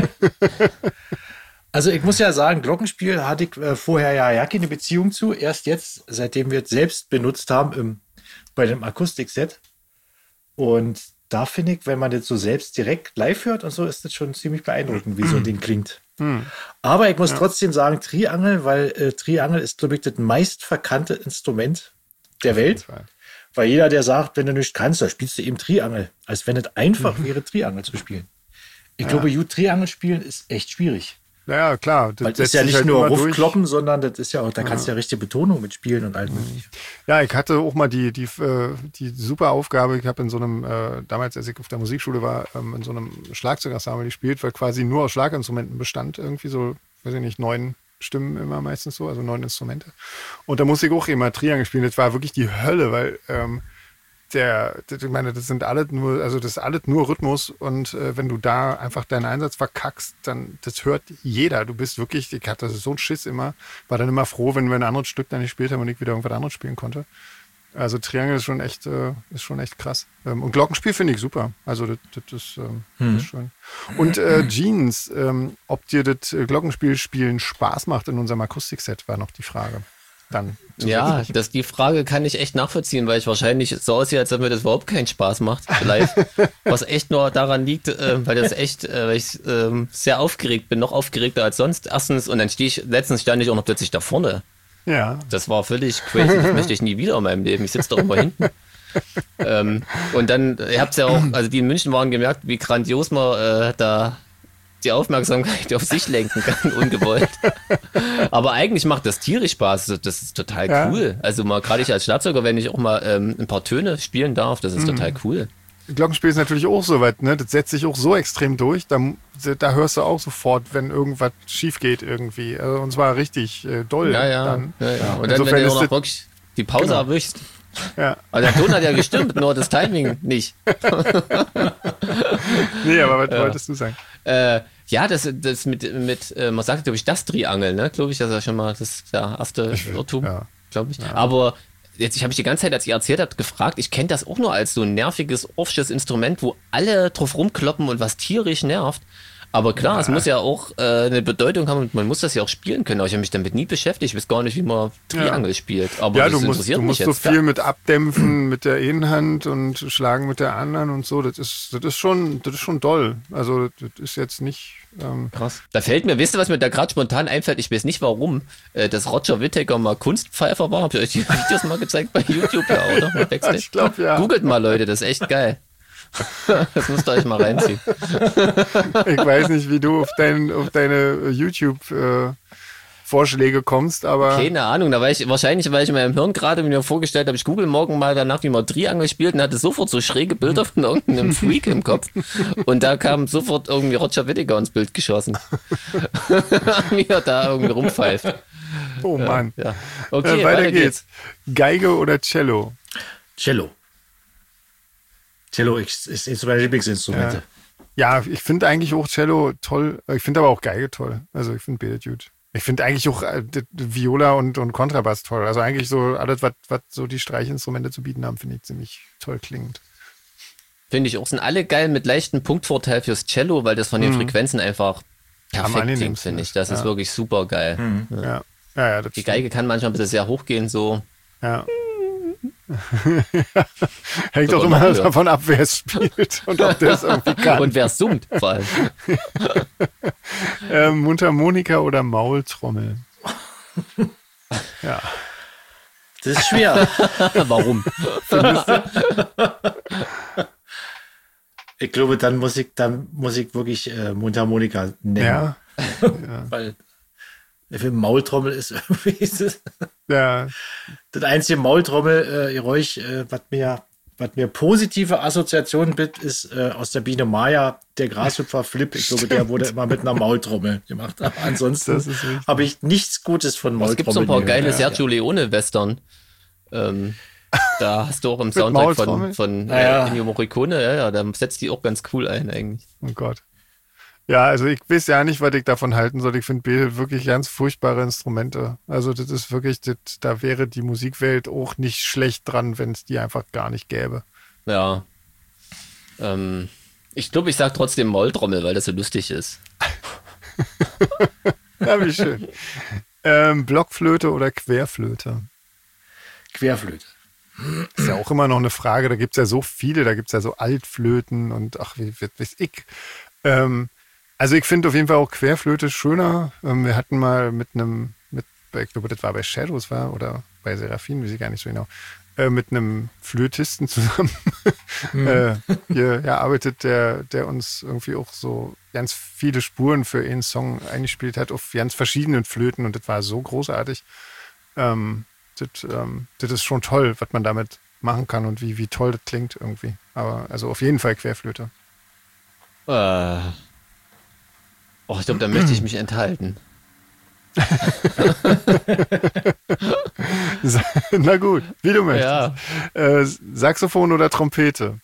S3: Also ich muss ja sagen, Glockenspiel hatte ich äh, vorher ja, ja keine Beziehung zu. Erst jetzt, seitdem wir es selbst benutzt haben im, bei dem Akustikset. Und da finde ich, wenn man das so selbst direkt live hört und so, ist das schon ziemlich beeindruckend, wie so ein Ding klingt. Hm. Aber ich muss ja. trotzdem sagen, Triangel, weil äh, Triangel ist, glaube ich, das meist verkannte Instrument der Welt. Weil jeder, der sagt, wenn du nicht kannst, dann spielst du eben Triangel. Als wenn es einfach mhm. wäre, Triangel zu spielen. Ich ja. glaube, gut Triangel spielen ist echt schwierig.
S2: Ja, klar.
S3: Das, Weil das ist ja nicht halt nur Ruffkloppen, sondern das ist ja auch, da kannst du ja. ja richtige Betonung mitspielen und all mögliche.
S2: Ja, ich hatte auch mal die, die, die super Aufgabe, ich habe in so einem, äh, damals, als ich auf der Musikschule war, ähm, in so einem Schlagzeugensemble gespielt, weil quasi nur aus Schlaginstrumenten bestand, irgendwie so, weiß ich nicht, neun Stimmen immer meistens so, also neun Instrumente. Und da musste ich auch immer Triangel spielen. Das war wirklich die Hölle, weil ähm, der, das, ich meine, das sind alle nur, also das ist alles nur Rhythmus und äh, wenn du da einfach deinen Einsatz verkackst, dann, das hört jeder. Du bist wirklich, ich hatte so einen Schiss immer, war dann immer froh, wenn wir ein anderes Stück dann nicht gespielt haben und ich wieder irgendwas anderes spielen konnte. Also Triangel ist schon echt, äh, ist schon echt krass. Ähm, und Glockenspiel finde ich super. Also das, das, ist, ähm, hm. das ist schön. Und äh, Jeans, ähm, ob dir das Glockenspiel-Spielen Spaß macht in unserem Akustikset, war noch die Frage. Dann.
S1: Ja, das, die Frage kann ich echt nachvollziehen, weil ich wahrscheinlich so aussehe, als ob mir das überhaupt keinen Spaß macht live. Was echt nur daran liegt, äh, weil das echt, äh, weil ich äh, sehr aufgeregt bin, noch aufgeregter als sonst. Erstens, und dann stehe ich, letztens stand ich auch noch plötzlich da vorne.
S2: Ja.
S1: Das war völlig crazy, das möchte ich nie wieder in meinem Leben. Ich sitze doch immer hinten. ähm, und dann, ihr habt es ja auch, also die in München waren, gemerkt, wie grandios man äh, da die Aufmerksamkeit auf sich lenken kann, ungewollt. Aber eigentlich macht das tierisch Spaß, das ist total ja. cool. Also mal gerade ich als Schlagzeuger, wenn ich auch mal ähm, ein paar Töne spielen darf, das ist mhm. total cool.
S2: Glockenspiel ist natürlich auch so weit, ne? Das setzt sich auch so extrem durch, da, da hörst du auch sofort, wenn irgendwas schief geht irgendwie. Also, und zwar richtig äh, doll.
S1: Ja, ja.
S2: Dann.
S1: ja, ja. Und dann, wenn du auch noch wirklich die Pause genau. erwischst.
S2: Ja.
S1: Also der Ton hat ja gestimmt, nur das Timing nicht.
S2: Nee, aber was
S1: ja.
S2: wolltest du sagen?
S1: Äh, ja, das, das mit, mit äh, man sagt, glaube ich, das Triangel, ne? Glaube ich, das ist ja schon mal das der erste Irrtum, ja. glaube ich. Ja. Aber jetzt, ich habe mich die ganze Zeit, als ihr erzählt habt, gefragt, ich kenne das auch nur als so ein nerviges, orsches Instrument, wo alle drauf rumkloppen und was tierisch nervt. Aber klar, ja. es muss ja auch äh, eine Bedeutung haben und man muss das ja auch spielen können. Aber ich habe mich damit nie beschäftigt. Ich weiß gar nicht, wie man Triangel ja. spielt. Aber
S2: ja,
S1: das
S2: du musst,
S1: interessiert
S2: du musst
S1: mich
S2: so
S1: jetzt.
S2: viel mit abdämpfen mit der einen Hand und schlagen mit der anderen und so. Das ist, das ist schon, das ist schon doll. Also das ist jetzt nicht ähm
S1: krass. Da fällt mir, wisst ihr, was mir da gerade spontan einfällt? Ich weiß nicht warum, äh, dass Roger Whittaker mal Kunstpfeifer war. Habt ihr euch die Videos mal gezeigt bei YouTube, ja, oder? Mal Backstage?
S2: Ich glaube, ja.
S1: Googelt mal, Leute, das ist echt geil. Das müsst ihr euch mal reinziehen.
S2: Ich weiß nicht, wie du auf, dein, auf deine YouTube äh, Vorschläge kommst, aber...
S1: Keine Ahnung, da war ich, wahrscheinlich, weil ich in meinem Hirn gerade mir vorgestellt habe, ich google morgen mal danach, wie man Triangle spielt und hatte sofort so schräge Bilder von irgendeinem Freak im Kopf. Und da kam sofort irgendwie Roger Whittaker ins Bild geschossen. Wie er da irgendwie rumpfeift.
S2: Oh Mann.
S1: Ja. Okay,
S2: äh, weiter, weiter geht's. geht's. Geige oder Cello?
S3: Cello. Cello ist, ist, ist meine Lieblingsinstrumente.
S2: Ja, ja, ich finde eigentlich auch Cello toll. Ich finde aber auch Geige toll. Also ich finde beide gut. Ich finde eigentlich auch äh, Viola und, und Kontrabass toll. Also eigentlich so alles, was so die Streichinstrumente zu bieten haben, finde ich ziemlich toll klingend.
S1: Finde ich auch. Sind alle geil mit leichtem Punktvorteil fürs Cello, weil das von den mhm. Frequenzen einfach perfekt klingt, finde ich. Das ja. ist wirklich super geil.
S2: Mhm. Ja. Ja. Ja, ja, das
S1: die
S2: stimmt.
S1: Geige kann manchmal ein bisschen sehr hoch gehen, so.
S2: Ja. Hängt doch immer davon ab, wer es spielt und ob der es irgendwie kann.
S1: Und wer es summt, vor allem.
S2: ähm, Mundharmonika oder Maultrommel? Ja.
S3: Das ist schwer.
S1: Warum?
S3: Ich glaube, dann muss ich, dann muss ich wirklich äh, Mundharmonika nennen.
S2: Ja. ja.
S3: Weil für Maultrommel ist irgendwie das,
S2: ja.
S3: das einzige Maultrommel-Geräusch, äh, äh, was mir, was mir positive Assoziationen bietet, ist äh, aus der Biene Maya, der Grashüpfer Flip. Ich glaube, der wurde immer mit einer Maultrommel gemacht. Aber ansonsten habe ich nichts Gutes von Maultrommeln.
S1: Es gibt so ein paar geile Sergio Leone-Western. Ähm, da hast du auch im Soundtrack von, von äh,
S3: ja.
S1: Ennio Morricone, ja, ja, da setzt die auch ganz cool ein eigentlich.
S2: Oh Gott. Ja, also ich weiß ja nicht, was ich davon halten soll. Ich finde Beatles wirklich ganz furchtbare Instrumente. Also das ist wirklich, das, da wäre die Musikwelt auch nicht schlecht dran, wenn es die einfach gar nicht gäbe.
S1: Ja. Ähm, ich glaube, ich sage trotzdem Maultrommel, weil das so lustig ist.
S2: Ja, wie schön. Ähm, Blockflöte oder Querflöte?
S3: Querflöte.
S2: Ist ja auch immer noch eine Frage. Da gibt es ja so viele. Da gibt es ja so Altflöten und ach, wie weiß ich. Ähm, Also ich finde auf jeden Fall auch Querflöte schöner. Ähm, wir hatten mal mit einem, mit, ich glaube, das war bei Shadows war oder bei Seraphim, weiß ich gar nicht so genau, äh, mit einem Flötisten zusammen mhm. äh, hier ja, arbeitet, der, der uns irgendwie auch so ganz viele Spuren für einen Song eingespielt hat auf ganz verschiedenen Flöten und das war so großartig. Ähm, das, ähm, das ist schon toll, was man damit machen kann und wie, wie toll das klingt irgendwie. Aber also auf jeden Fall Querflöte.
S1: Äh. Oh, ich glaube, da möchte ich mich enthalten.
S2: Na gut, wie du möchtest.
S1: Ja.
S2: Äh, Saxophon oder Trompete?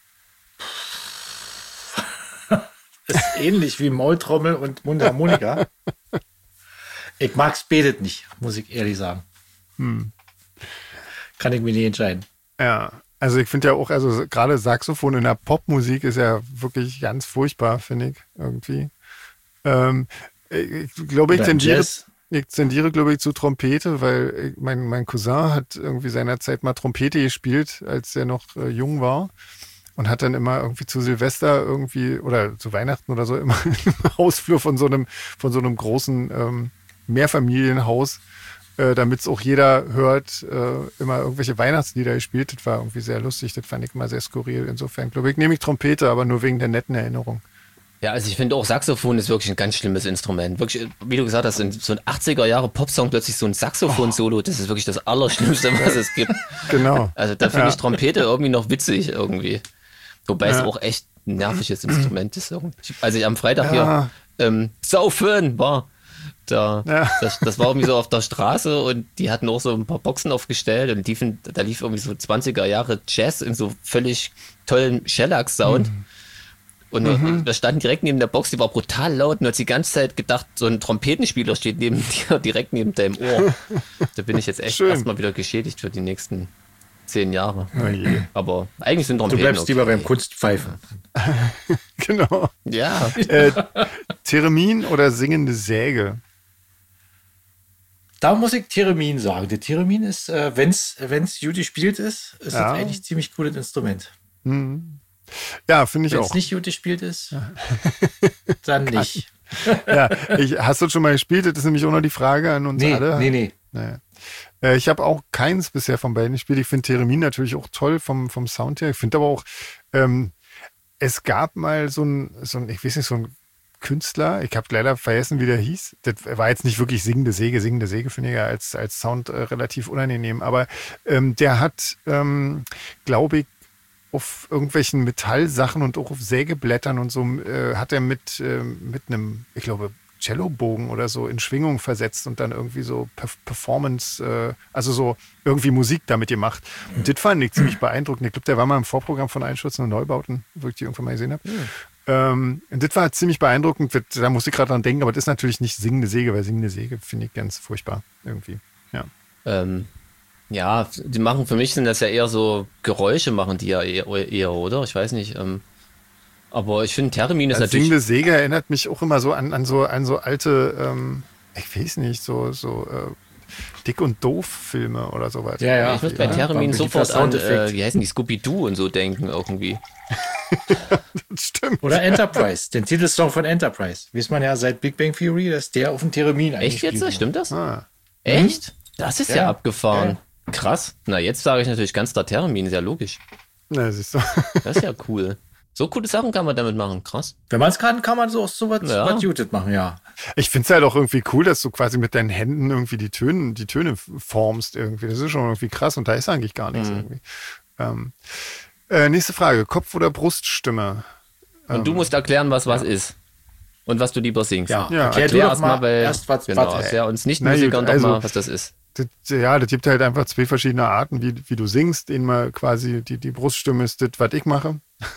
S3: Das ist ähnlich wie Maultrommel und Mundharmonika. Ich mag es betet nicht, muss ich ehrlich sagen.
S2: Hm.
S3: Kann ich mir nicht entscheiden.
S2: Ja, also ich finde ja auch, also gerade Saxophon in der Popmusik ist ja wirklich ganz furchtbar, finde ich, irgendwie. Ähm, ich glaube, ich tendiere, ich tendiere, glaube ich, zu Trompete, weil mein, mein Cousin hat irgendwie seinerzeit mal Trompete gespielt, als er noch äh, jung war und hat dann immer irgendwie zu Silvester irgendwie oder zu Weihnachten oder so immer im Hausflur von so einem, von so einem großen ähm, Mehrfamilienhaus, äh, damit es auch jeder hört, äh, immer irgendwelche Weihnachtslieder gespielt. Das war irgendwie sehr lustig, das fand ich immer sehr skurril. Insofern glaube ich, nehme ich Trompete, aber nur wegen der netten Erinnerung.
S1: Ja, also ich finde auch, Saxophon ist wirklich ein ganz schlimmes Instrument. Wirklich, wie du gesagt hast, in so ein achtziger Jahre Popsong plötzlich so ein Saxophon-Solo, das ist wirklich das Allerschlimmste, was es gibt.
S2: Genau.
S1: Also da finde
S2: Ja.
S1: ich Trompete irgendwie noch witzig irgendwie. Wobei
S2: Ja.
S1: es auch echt ein nerviges Instrument ist. irgendwie. Als ich am Freitag
S2: Ja.
S1: hier ähm, saufen war, da,
S2: Ja.
S1: das, das war irgendwie so auf der Straße und die hatten auch so ein paar Boxen aufgestellt und liefen, da lief irgendwie so zwanziger Jahre Jazz in so völlig tollen Shellac-Sound. Mhm. Und mhm. wir standen direkt neben der Box, die war brutal laut und du hast die ganze Zeit gedacht, so ein Trompetenspieler steht neben dir, direkt neben deinem Ohr. Da bin ich jetzt echt
S2: Schön.
S1: erstmal wieder geschädigt für die nächsten zehn Jahre.
S2: Oh je.
S1: Aber eigentlich sind
S3: Du
S1: Trompeten
S3: bleibst
S1: okay.
S3: lieber beim Kunstpfeifen.
S2: Genau.
S1: Ja.
S2: Äh, Theremin oder singende Säge?
S3: Da muss ich Theremin sagen. Der Theremin ist, äh, wenn es gut gespielt ist, ist
S2: Ja.
S3: das eigentlich ein ziemlich cooles Instrument.
S2: Hm. Ja, finde ich
S3: Wenn
S2: auch.
S3: es nicht gut gespielt ist, dann nicht.
S2: Ja, ich, hast du schon mal gespielt? Das ist nämlich auch noch die Frage an uns
S3: Nee,
S2: alle.
S3: nee, nee.
S2: Naja. Äh, ich habe auch keins bisher von beiden gespielt. Ich finde Theremin natürlich auch toll vom, vom Sound her. Ich finde aber auch, ähm, es gab mal so ein, so ein, ich weiß nicht, so ein Künstler. Ich habe leider vergessen, wie der hieß. Das war jetzt nicht wirklich singende Säge. Singende Säge finde ich ja als, als Sound äh, relativ unangenehm. Aber ähm, der hat, ähm, glaube ich, auf irgendwelchen Metallsachen und auch auf Sägeblättern und so äh, hat er mit, äh, mit einem, ich glaube, Cellobogen oder so in Schwingung versetzt und dann irgendwie so Perf- Performance, äh, also so irgendwie Musik damit gemacht. Und das fand ich ziemlich beeindruckend. Ich glaube, der war mal im Vorprogramm von Einstürzen und Neubauten, wo ich die irgendwann mal gesehen habe. Mhm. Ähm, und das war ziemlich beeindruckend. Da musste ich gerade dran denken, aber das ist natürlich nicht singende Säge, weil singende Säge finde ich ganz furchtbar irgendwie. Ja.
S1: Ähm, ja, die machen, für mich sind das ja eher so Geräusche machen die ja eher, eher oder? Ich weiß nicht. Ähm, aber ich finde, Theremin ist
S2: also
S1: natürlich...
S2: Singende Säge erinnert mich auch immer so an, an, so, an so alte, ähm, ich weiß nicht, so, so äh, Dick und Doof-Filme oder sowas.
S3: Ja, ja.
S1: Ich muss bei
S3: ja,
S1: Theremin sofort an,
S3: äh,
S1: wie heißen die, Scooby-Doo und so denken irgendwie.
S2: Das stimmt.
S3: Oder Enterprise, den Titelsong von Enterprise. Weiß man ja seit Big Bang Theory, dass der auf dem Theremin eigentlich
S1: Echt jetzt? Stimmt das?
S2: Ah.
S1: Echt? Das ist ja,
S3: Ja.
S1: abgefahren. Krass. Na, jetzt sage ich natürlich ganz klar Theremin, ist ja logisch.
S2: Na, siehst du.
S1: Das ist ja cool. So coole Sachen kann man damit machen, krass.
S3: Wenn man es kann, kann man so so was
S1: Ja.
S3: was Gutes machen, ja.
S2: Ich finde es halt auch irgendwie cool, dass du quasi mit deinen Händen irgendwie die Töne, die Töne formst irgendwie. Das ist schon irgendwie krass und da ist eigentlich gar nichts
S1: Mhm.
S2: irgendwie. Ähm, äh, nächste Frage. Kopf- oder Bruststimme?
S1: Und
S2: Ähm,
S1: du musst erklären, was was ist. Und was du lieber singst.
S3: Ja,
S2: Ja,
S3: erklär du
S1: Erklär
S3: doch
S1: erst
S3: mal
S1: mal, weil,
S3: erst was,
S1: genau,
S3: was
S1: erklär uns nicht
S2: Na
S1: Musikern
S2: gut,
S1: doch
S2: also-
S1: mal, was das ist.
S2: Das, ja, das gibt halt einfach zwei verschiedene Arten, wie, wie du singst. Einmal quasi die, die Bruststimme ist das, was ich mache.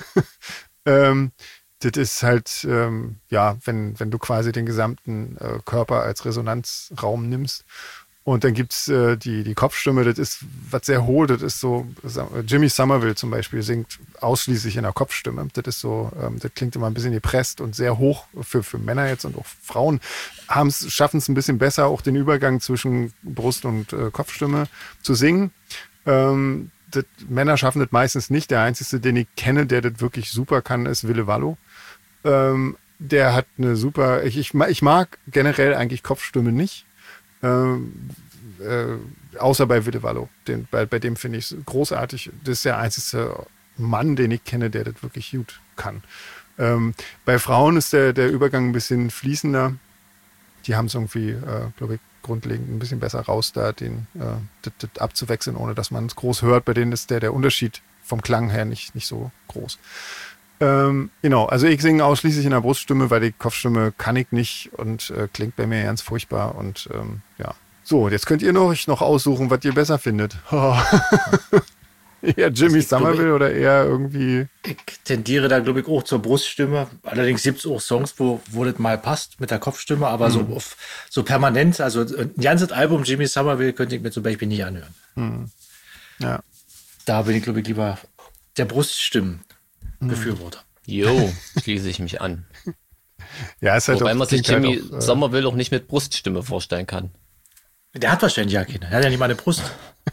S2: ähm, das ist halt, ähm, ja, wenn, wenn du quasi den gesamten äh, Körper als Resonanzraum nimmst. Und dann gibt's äh, die, die Kopfstimme, das ist was sehr hoch, das ist so, Jimmy Somerville zum Beispiel singt ausschließlich in der Kopfstimme. Das ist so, ähm, das klingt immer ein bisschen gepresst und sehr hoch für, für Männer jetzt und auch Frauen haben's, schaffen es ein bisschen besser, auch den Übergang zwischen Brust- und äh, Kopfstimme zu singen. Ähm, das, Männer schaffen das meistens nicht. Der einzige, den ich kenne, der das wirklich super kann, ist Ville Wallo. Ähm, der hat eine super, ich, ich, ich mag generell eigentlich Kopfstimme nicht. Ähm, äh, außer bei Ville Wallo. Den, bei, bei dem finde ich es großartig. Das ist der einzige Mann, den ich kenne, der das wirklich gut kann. Ähm, bei Frauen ist der, der Übergang ein bisschen fließender. Die haben es irgendwie, äh, glaube ich, grundlegend ein bisschen besser raus, da den äh, das, das abzuwechseln, ohne dass man es groß hört. Bei denen ist der, der Unterschied vom Klang her nicht, nicht so groß. Ähm, genau, also ich singe ausschließlich in der Bruststimme, weil die Kopfstimme kann ich nicht und äh, klingt bei mir ganz furchtbar und ähm, ja. So, jetzt könnt ihr noch, euch noch aussuchen, was ihr besser findet. Eher Jimmy
S3: Das liegt, glaub ich-
S2: Somerville oder eher irgendwie.
S3: Ich tendiere da, glaube ich, auch zur Bruststimme. Allerdings gibt es auch Songs, wo, wo das mal passt mit der Kopfstimme, aber so auf, so permanent, also ein ganzes Album Jimmy Somerville könnte ich mir zum Beispiel nicht anhören.
S2: Ja.
S3: Da bin ich, glaube ich, lieber der Bruststimmen-Befürworter.
S1: Jo, schließe ich mich an.
S2: Ja, ist halt
S1: Wobei
S2: auch,
S1: man sich
S2: klingt
S1: Jimmy
S2: halt auch, äh,
S1: Somerville auch nicht mit Bruststimme vorstellen kann.
S3: Der hat wahrscheinlich ja keine. Der hat ja nicht mal eine Brust.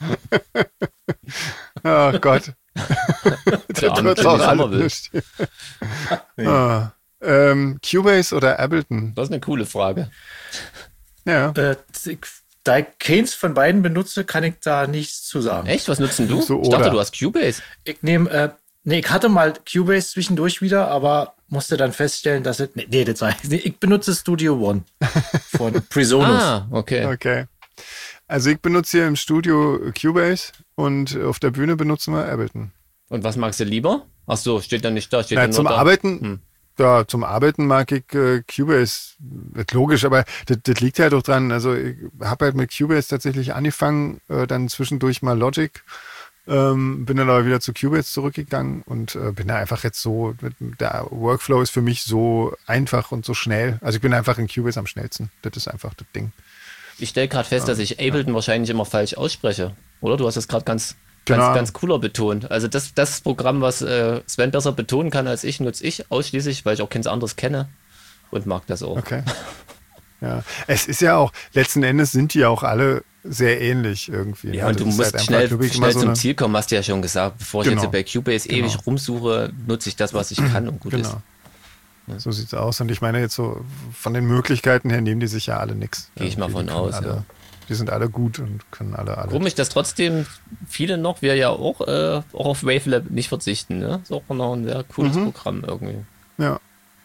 S2: Oh Gott.
S1: Der arme
S2: Wird
S1: Jimmy
S2: auch alles
S1: Somerville.
S2: nicht. Ah, ähm, Cubase oder Ableton?
S1: Das ist eine coole Frage.
S2: Ja.
S3: Äh, ich, da ich keins von beiden benutze, kann ich da nichts zu sagen.
S1: Echt? Was nutzen du?
S2: So,
S1: ich dachte,
S2: oder?
S1: du hast Cubase.
S3: Ich nehme, äh, nee, ich hatte mal Cubase zwischendurch wieder, aber musste dann feststellen, dass es, nee, nee das war, nee, ich benutze Studio One von Presonus.
S1: Ah, okay.
S2: Okay. Also ich benutze hier im Studio Cubase und auf der Bühne benutzen wir Ableton.
S1: Und was magst du lieber? Ach so, steht da nicht da. Steht
S2: Na,
S1: da nur
S2: zum
S1: da.
S2: Arbeiten,
S1: Hm.
S2: ja, zum Arbeiten mag ich äh, Cubase. Wird logisch, aber das, das liegt halt auch dran. Also ich habe halt mit Cubase tatsächlich angefangen, äh, dann zwischendurch mal Logic. Ähm, bin dann aber wieder zu Cubase zurückgegangen und äh, bin da einfach jetzt so, der Workflow ist für mich so einfach und so schnell. Also ich bin einfach in Cubase am schnellsten. Das ist einfach das Ding.
S1: Ich stelle gerade fest, dass ich Ableton wahrscheinlich immer falsch ausspreche. Oder? Du hast das gerade ganz,
S2: Genau.
S1: ganz, ganz cooler betont. Also das, das Programm, was äh, Sven besser betonen kann als ich, nutze ich ausschließlich, weil ich auch keins anderes kenne und mag das auch.
S2: Okay. Ja, es ist ja auch, letzten Endes sind die ja auch alle sehr ähnlich irgendwie.
S1: Ja, und du
S2: Das ist
S1: musst
S2: halt einfach,
S1: schnell,
S2: glaub ich,
S1: schnell
S2: immer so
S1: zum
S2: eine-
S1: Ziel kommen, hast du ja schon gesagt. Bevor ich
S2: Genau.
S1: jetzt bei Cubase ewig
S2: Genau.
S1: rumsuche, nutze ich das, was ich kann und gut ist.
S2: Genau. So sieht's aus. Und ich meine jetzt so, von den Möglichkeiten her nehmen die sich ja alle nix.
S1: Gehe ich mal
S2: Irgendwie,
S1: von
S2: die können
S1: aus,
S2: alle,
S1: ja.
S2: Die sind alle gut und können alle alle.
S1: Komisch, dass trotzdem viele noch, wir ja auch, äh, auch auf Wavelab nicht verzichten. Ne? Ist auch noch ein sehr cooles
S2: Mhm.
S1: Programm irgendwie.
S2: Ja.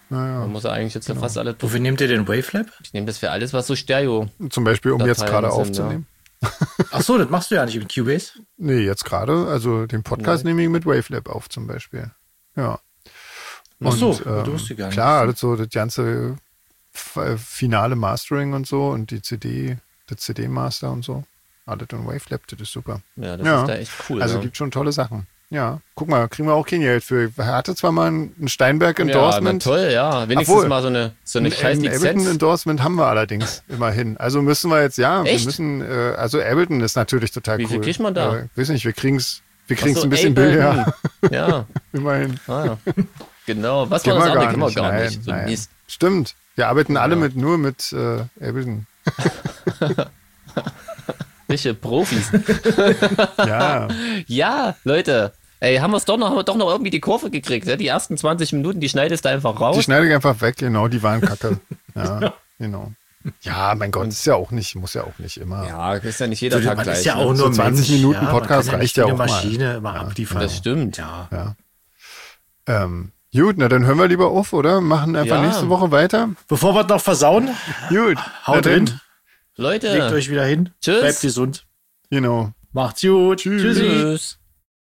S2: Naja.
S1: Man muss ja eigentlich jetzt genau. fast alle.
S3: Wofür nehmt ihr den Wavelab?
S1: Ich nehme das für alles, was so Stereo.
S2: Zum Beispiel, um jetzt gerade
S1: sind,
S2: aufzunehmen.
S1: Ja.
S3: Ach so, das machst du ja nicht mit Cubase?
S2: Nee, jetzt gerade. Also den Podcast nee. nehme ich mit Wavelab auf zum Beispiel. Ja.
S3: Ach so,
S2: und, ähm,
S3: du wusstest gar nicht.
S2: Klar, das so das ganze finale Mastering und so und die C D, der C D-Master und so. Alles in Wavelab, das ist super.
S1: Ja, das
S2: ja.
S1: ist da echt cool.
S2: Also
S1: ja.
S2: gibt schon tolle Sachen. Ja, guck mal, kriegen wir auch kein Geld für. Er hatte zwar mal ein Steinberg-Endorsement.
S1: Ja, toll, ja. Wenigstens
S2: Obwohl,
S1: mal so eine, so eine scheiß
S2: ein
S1: Lizenz.
S2: Ableton-Endorsement haben wir allerdings immerhin. Also müssen wir jetzt, ja,
S1: Echt?
S2: wir müssen, äh, also Ableton ist natürlich total
S1: Wie
S2: cool.
S1: viel kriegt man da?
S2: Äh, weiß nicht, wir kriegen es wir kriegen's
S1: Ach so,
S2: ein bisschen
S1: Ableton.
S2: billiger.
S1: Ja,
S2: Immerhin.
S1: ah, ja. Genau. Was
S2: Kennen
S1: war das
S2: wir
S1: andere? Kennen wir gar
S2: nein,
S1: nicht. So
S2: nein.
S1: Mist.
S2: Stimmt. Wir arbeiten alle
S1: Ja.
S2: mit nur mit äh, Ableton.
S1: Welche Profis.
S2: Ja.
S1: Ja, Leute. Ey, haben wir es doch noch, haben wir doch noch irgendwie die Kurve gekriegt. Ja? Die ersten zwanzig Minuten, die schneidest du einfach raus.
S2: Die schneide ich einfach weg, genau, die waren kacke. Ja, genau. Ja, mein Gott, ist ja auch nicht, muss ja auch nicht immer.
S1: Ja, ist ja nicht jeder
S3: So,
S1: Tag
S3: man
S1: gleich.
S3: ist ja
S1: ne?
S3: auch
S2: So
S3: nur
S2: zwanzig
S3: Mensch,
S2: Minuten
S3: ja, man
S2: Podcast
S3: kann ja
S2: reicht
S3: nicht
S2: ja
S3: wie eine
S2: auch mal.
S3: Maschine immer
S2: Ja,
S3: abliefern.
S1: Das stimmt.
S3: Ja.
S2: Ja. Ähm, gut, na dann hören wir lieber auf, oder? Machen einfach
S1: Ja.
S2: nächste Woche weiter.
S3: Bevor wir es noch versauen,
S2: Gut.
S3: haut
S2: na dann.
S3: drin,
S1: Leute.
S3: legt euch wieder hin,
S1: Tschüss.
S3: bleibt gesund,
S2: Genau.
S3: macht's gut,
S2: Tschüss.
S3: Tschüssi.
S1: Tschüss.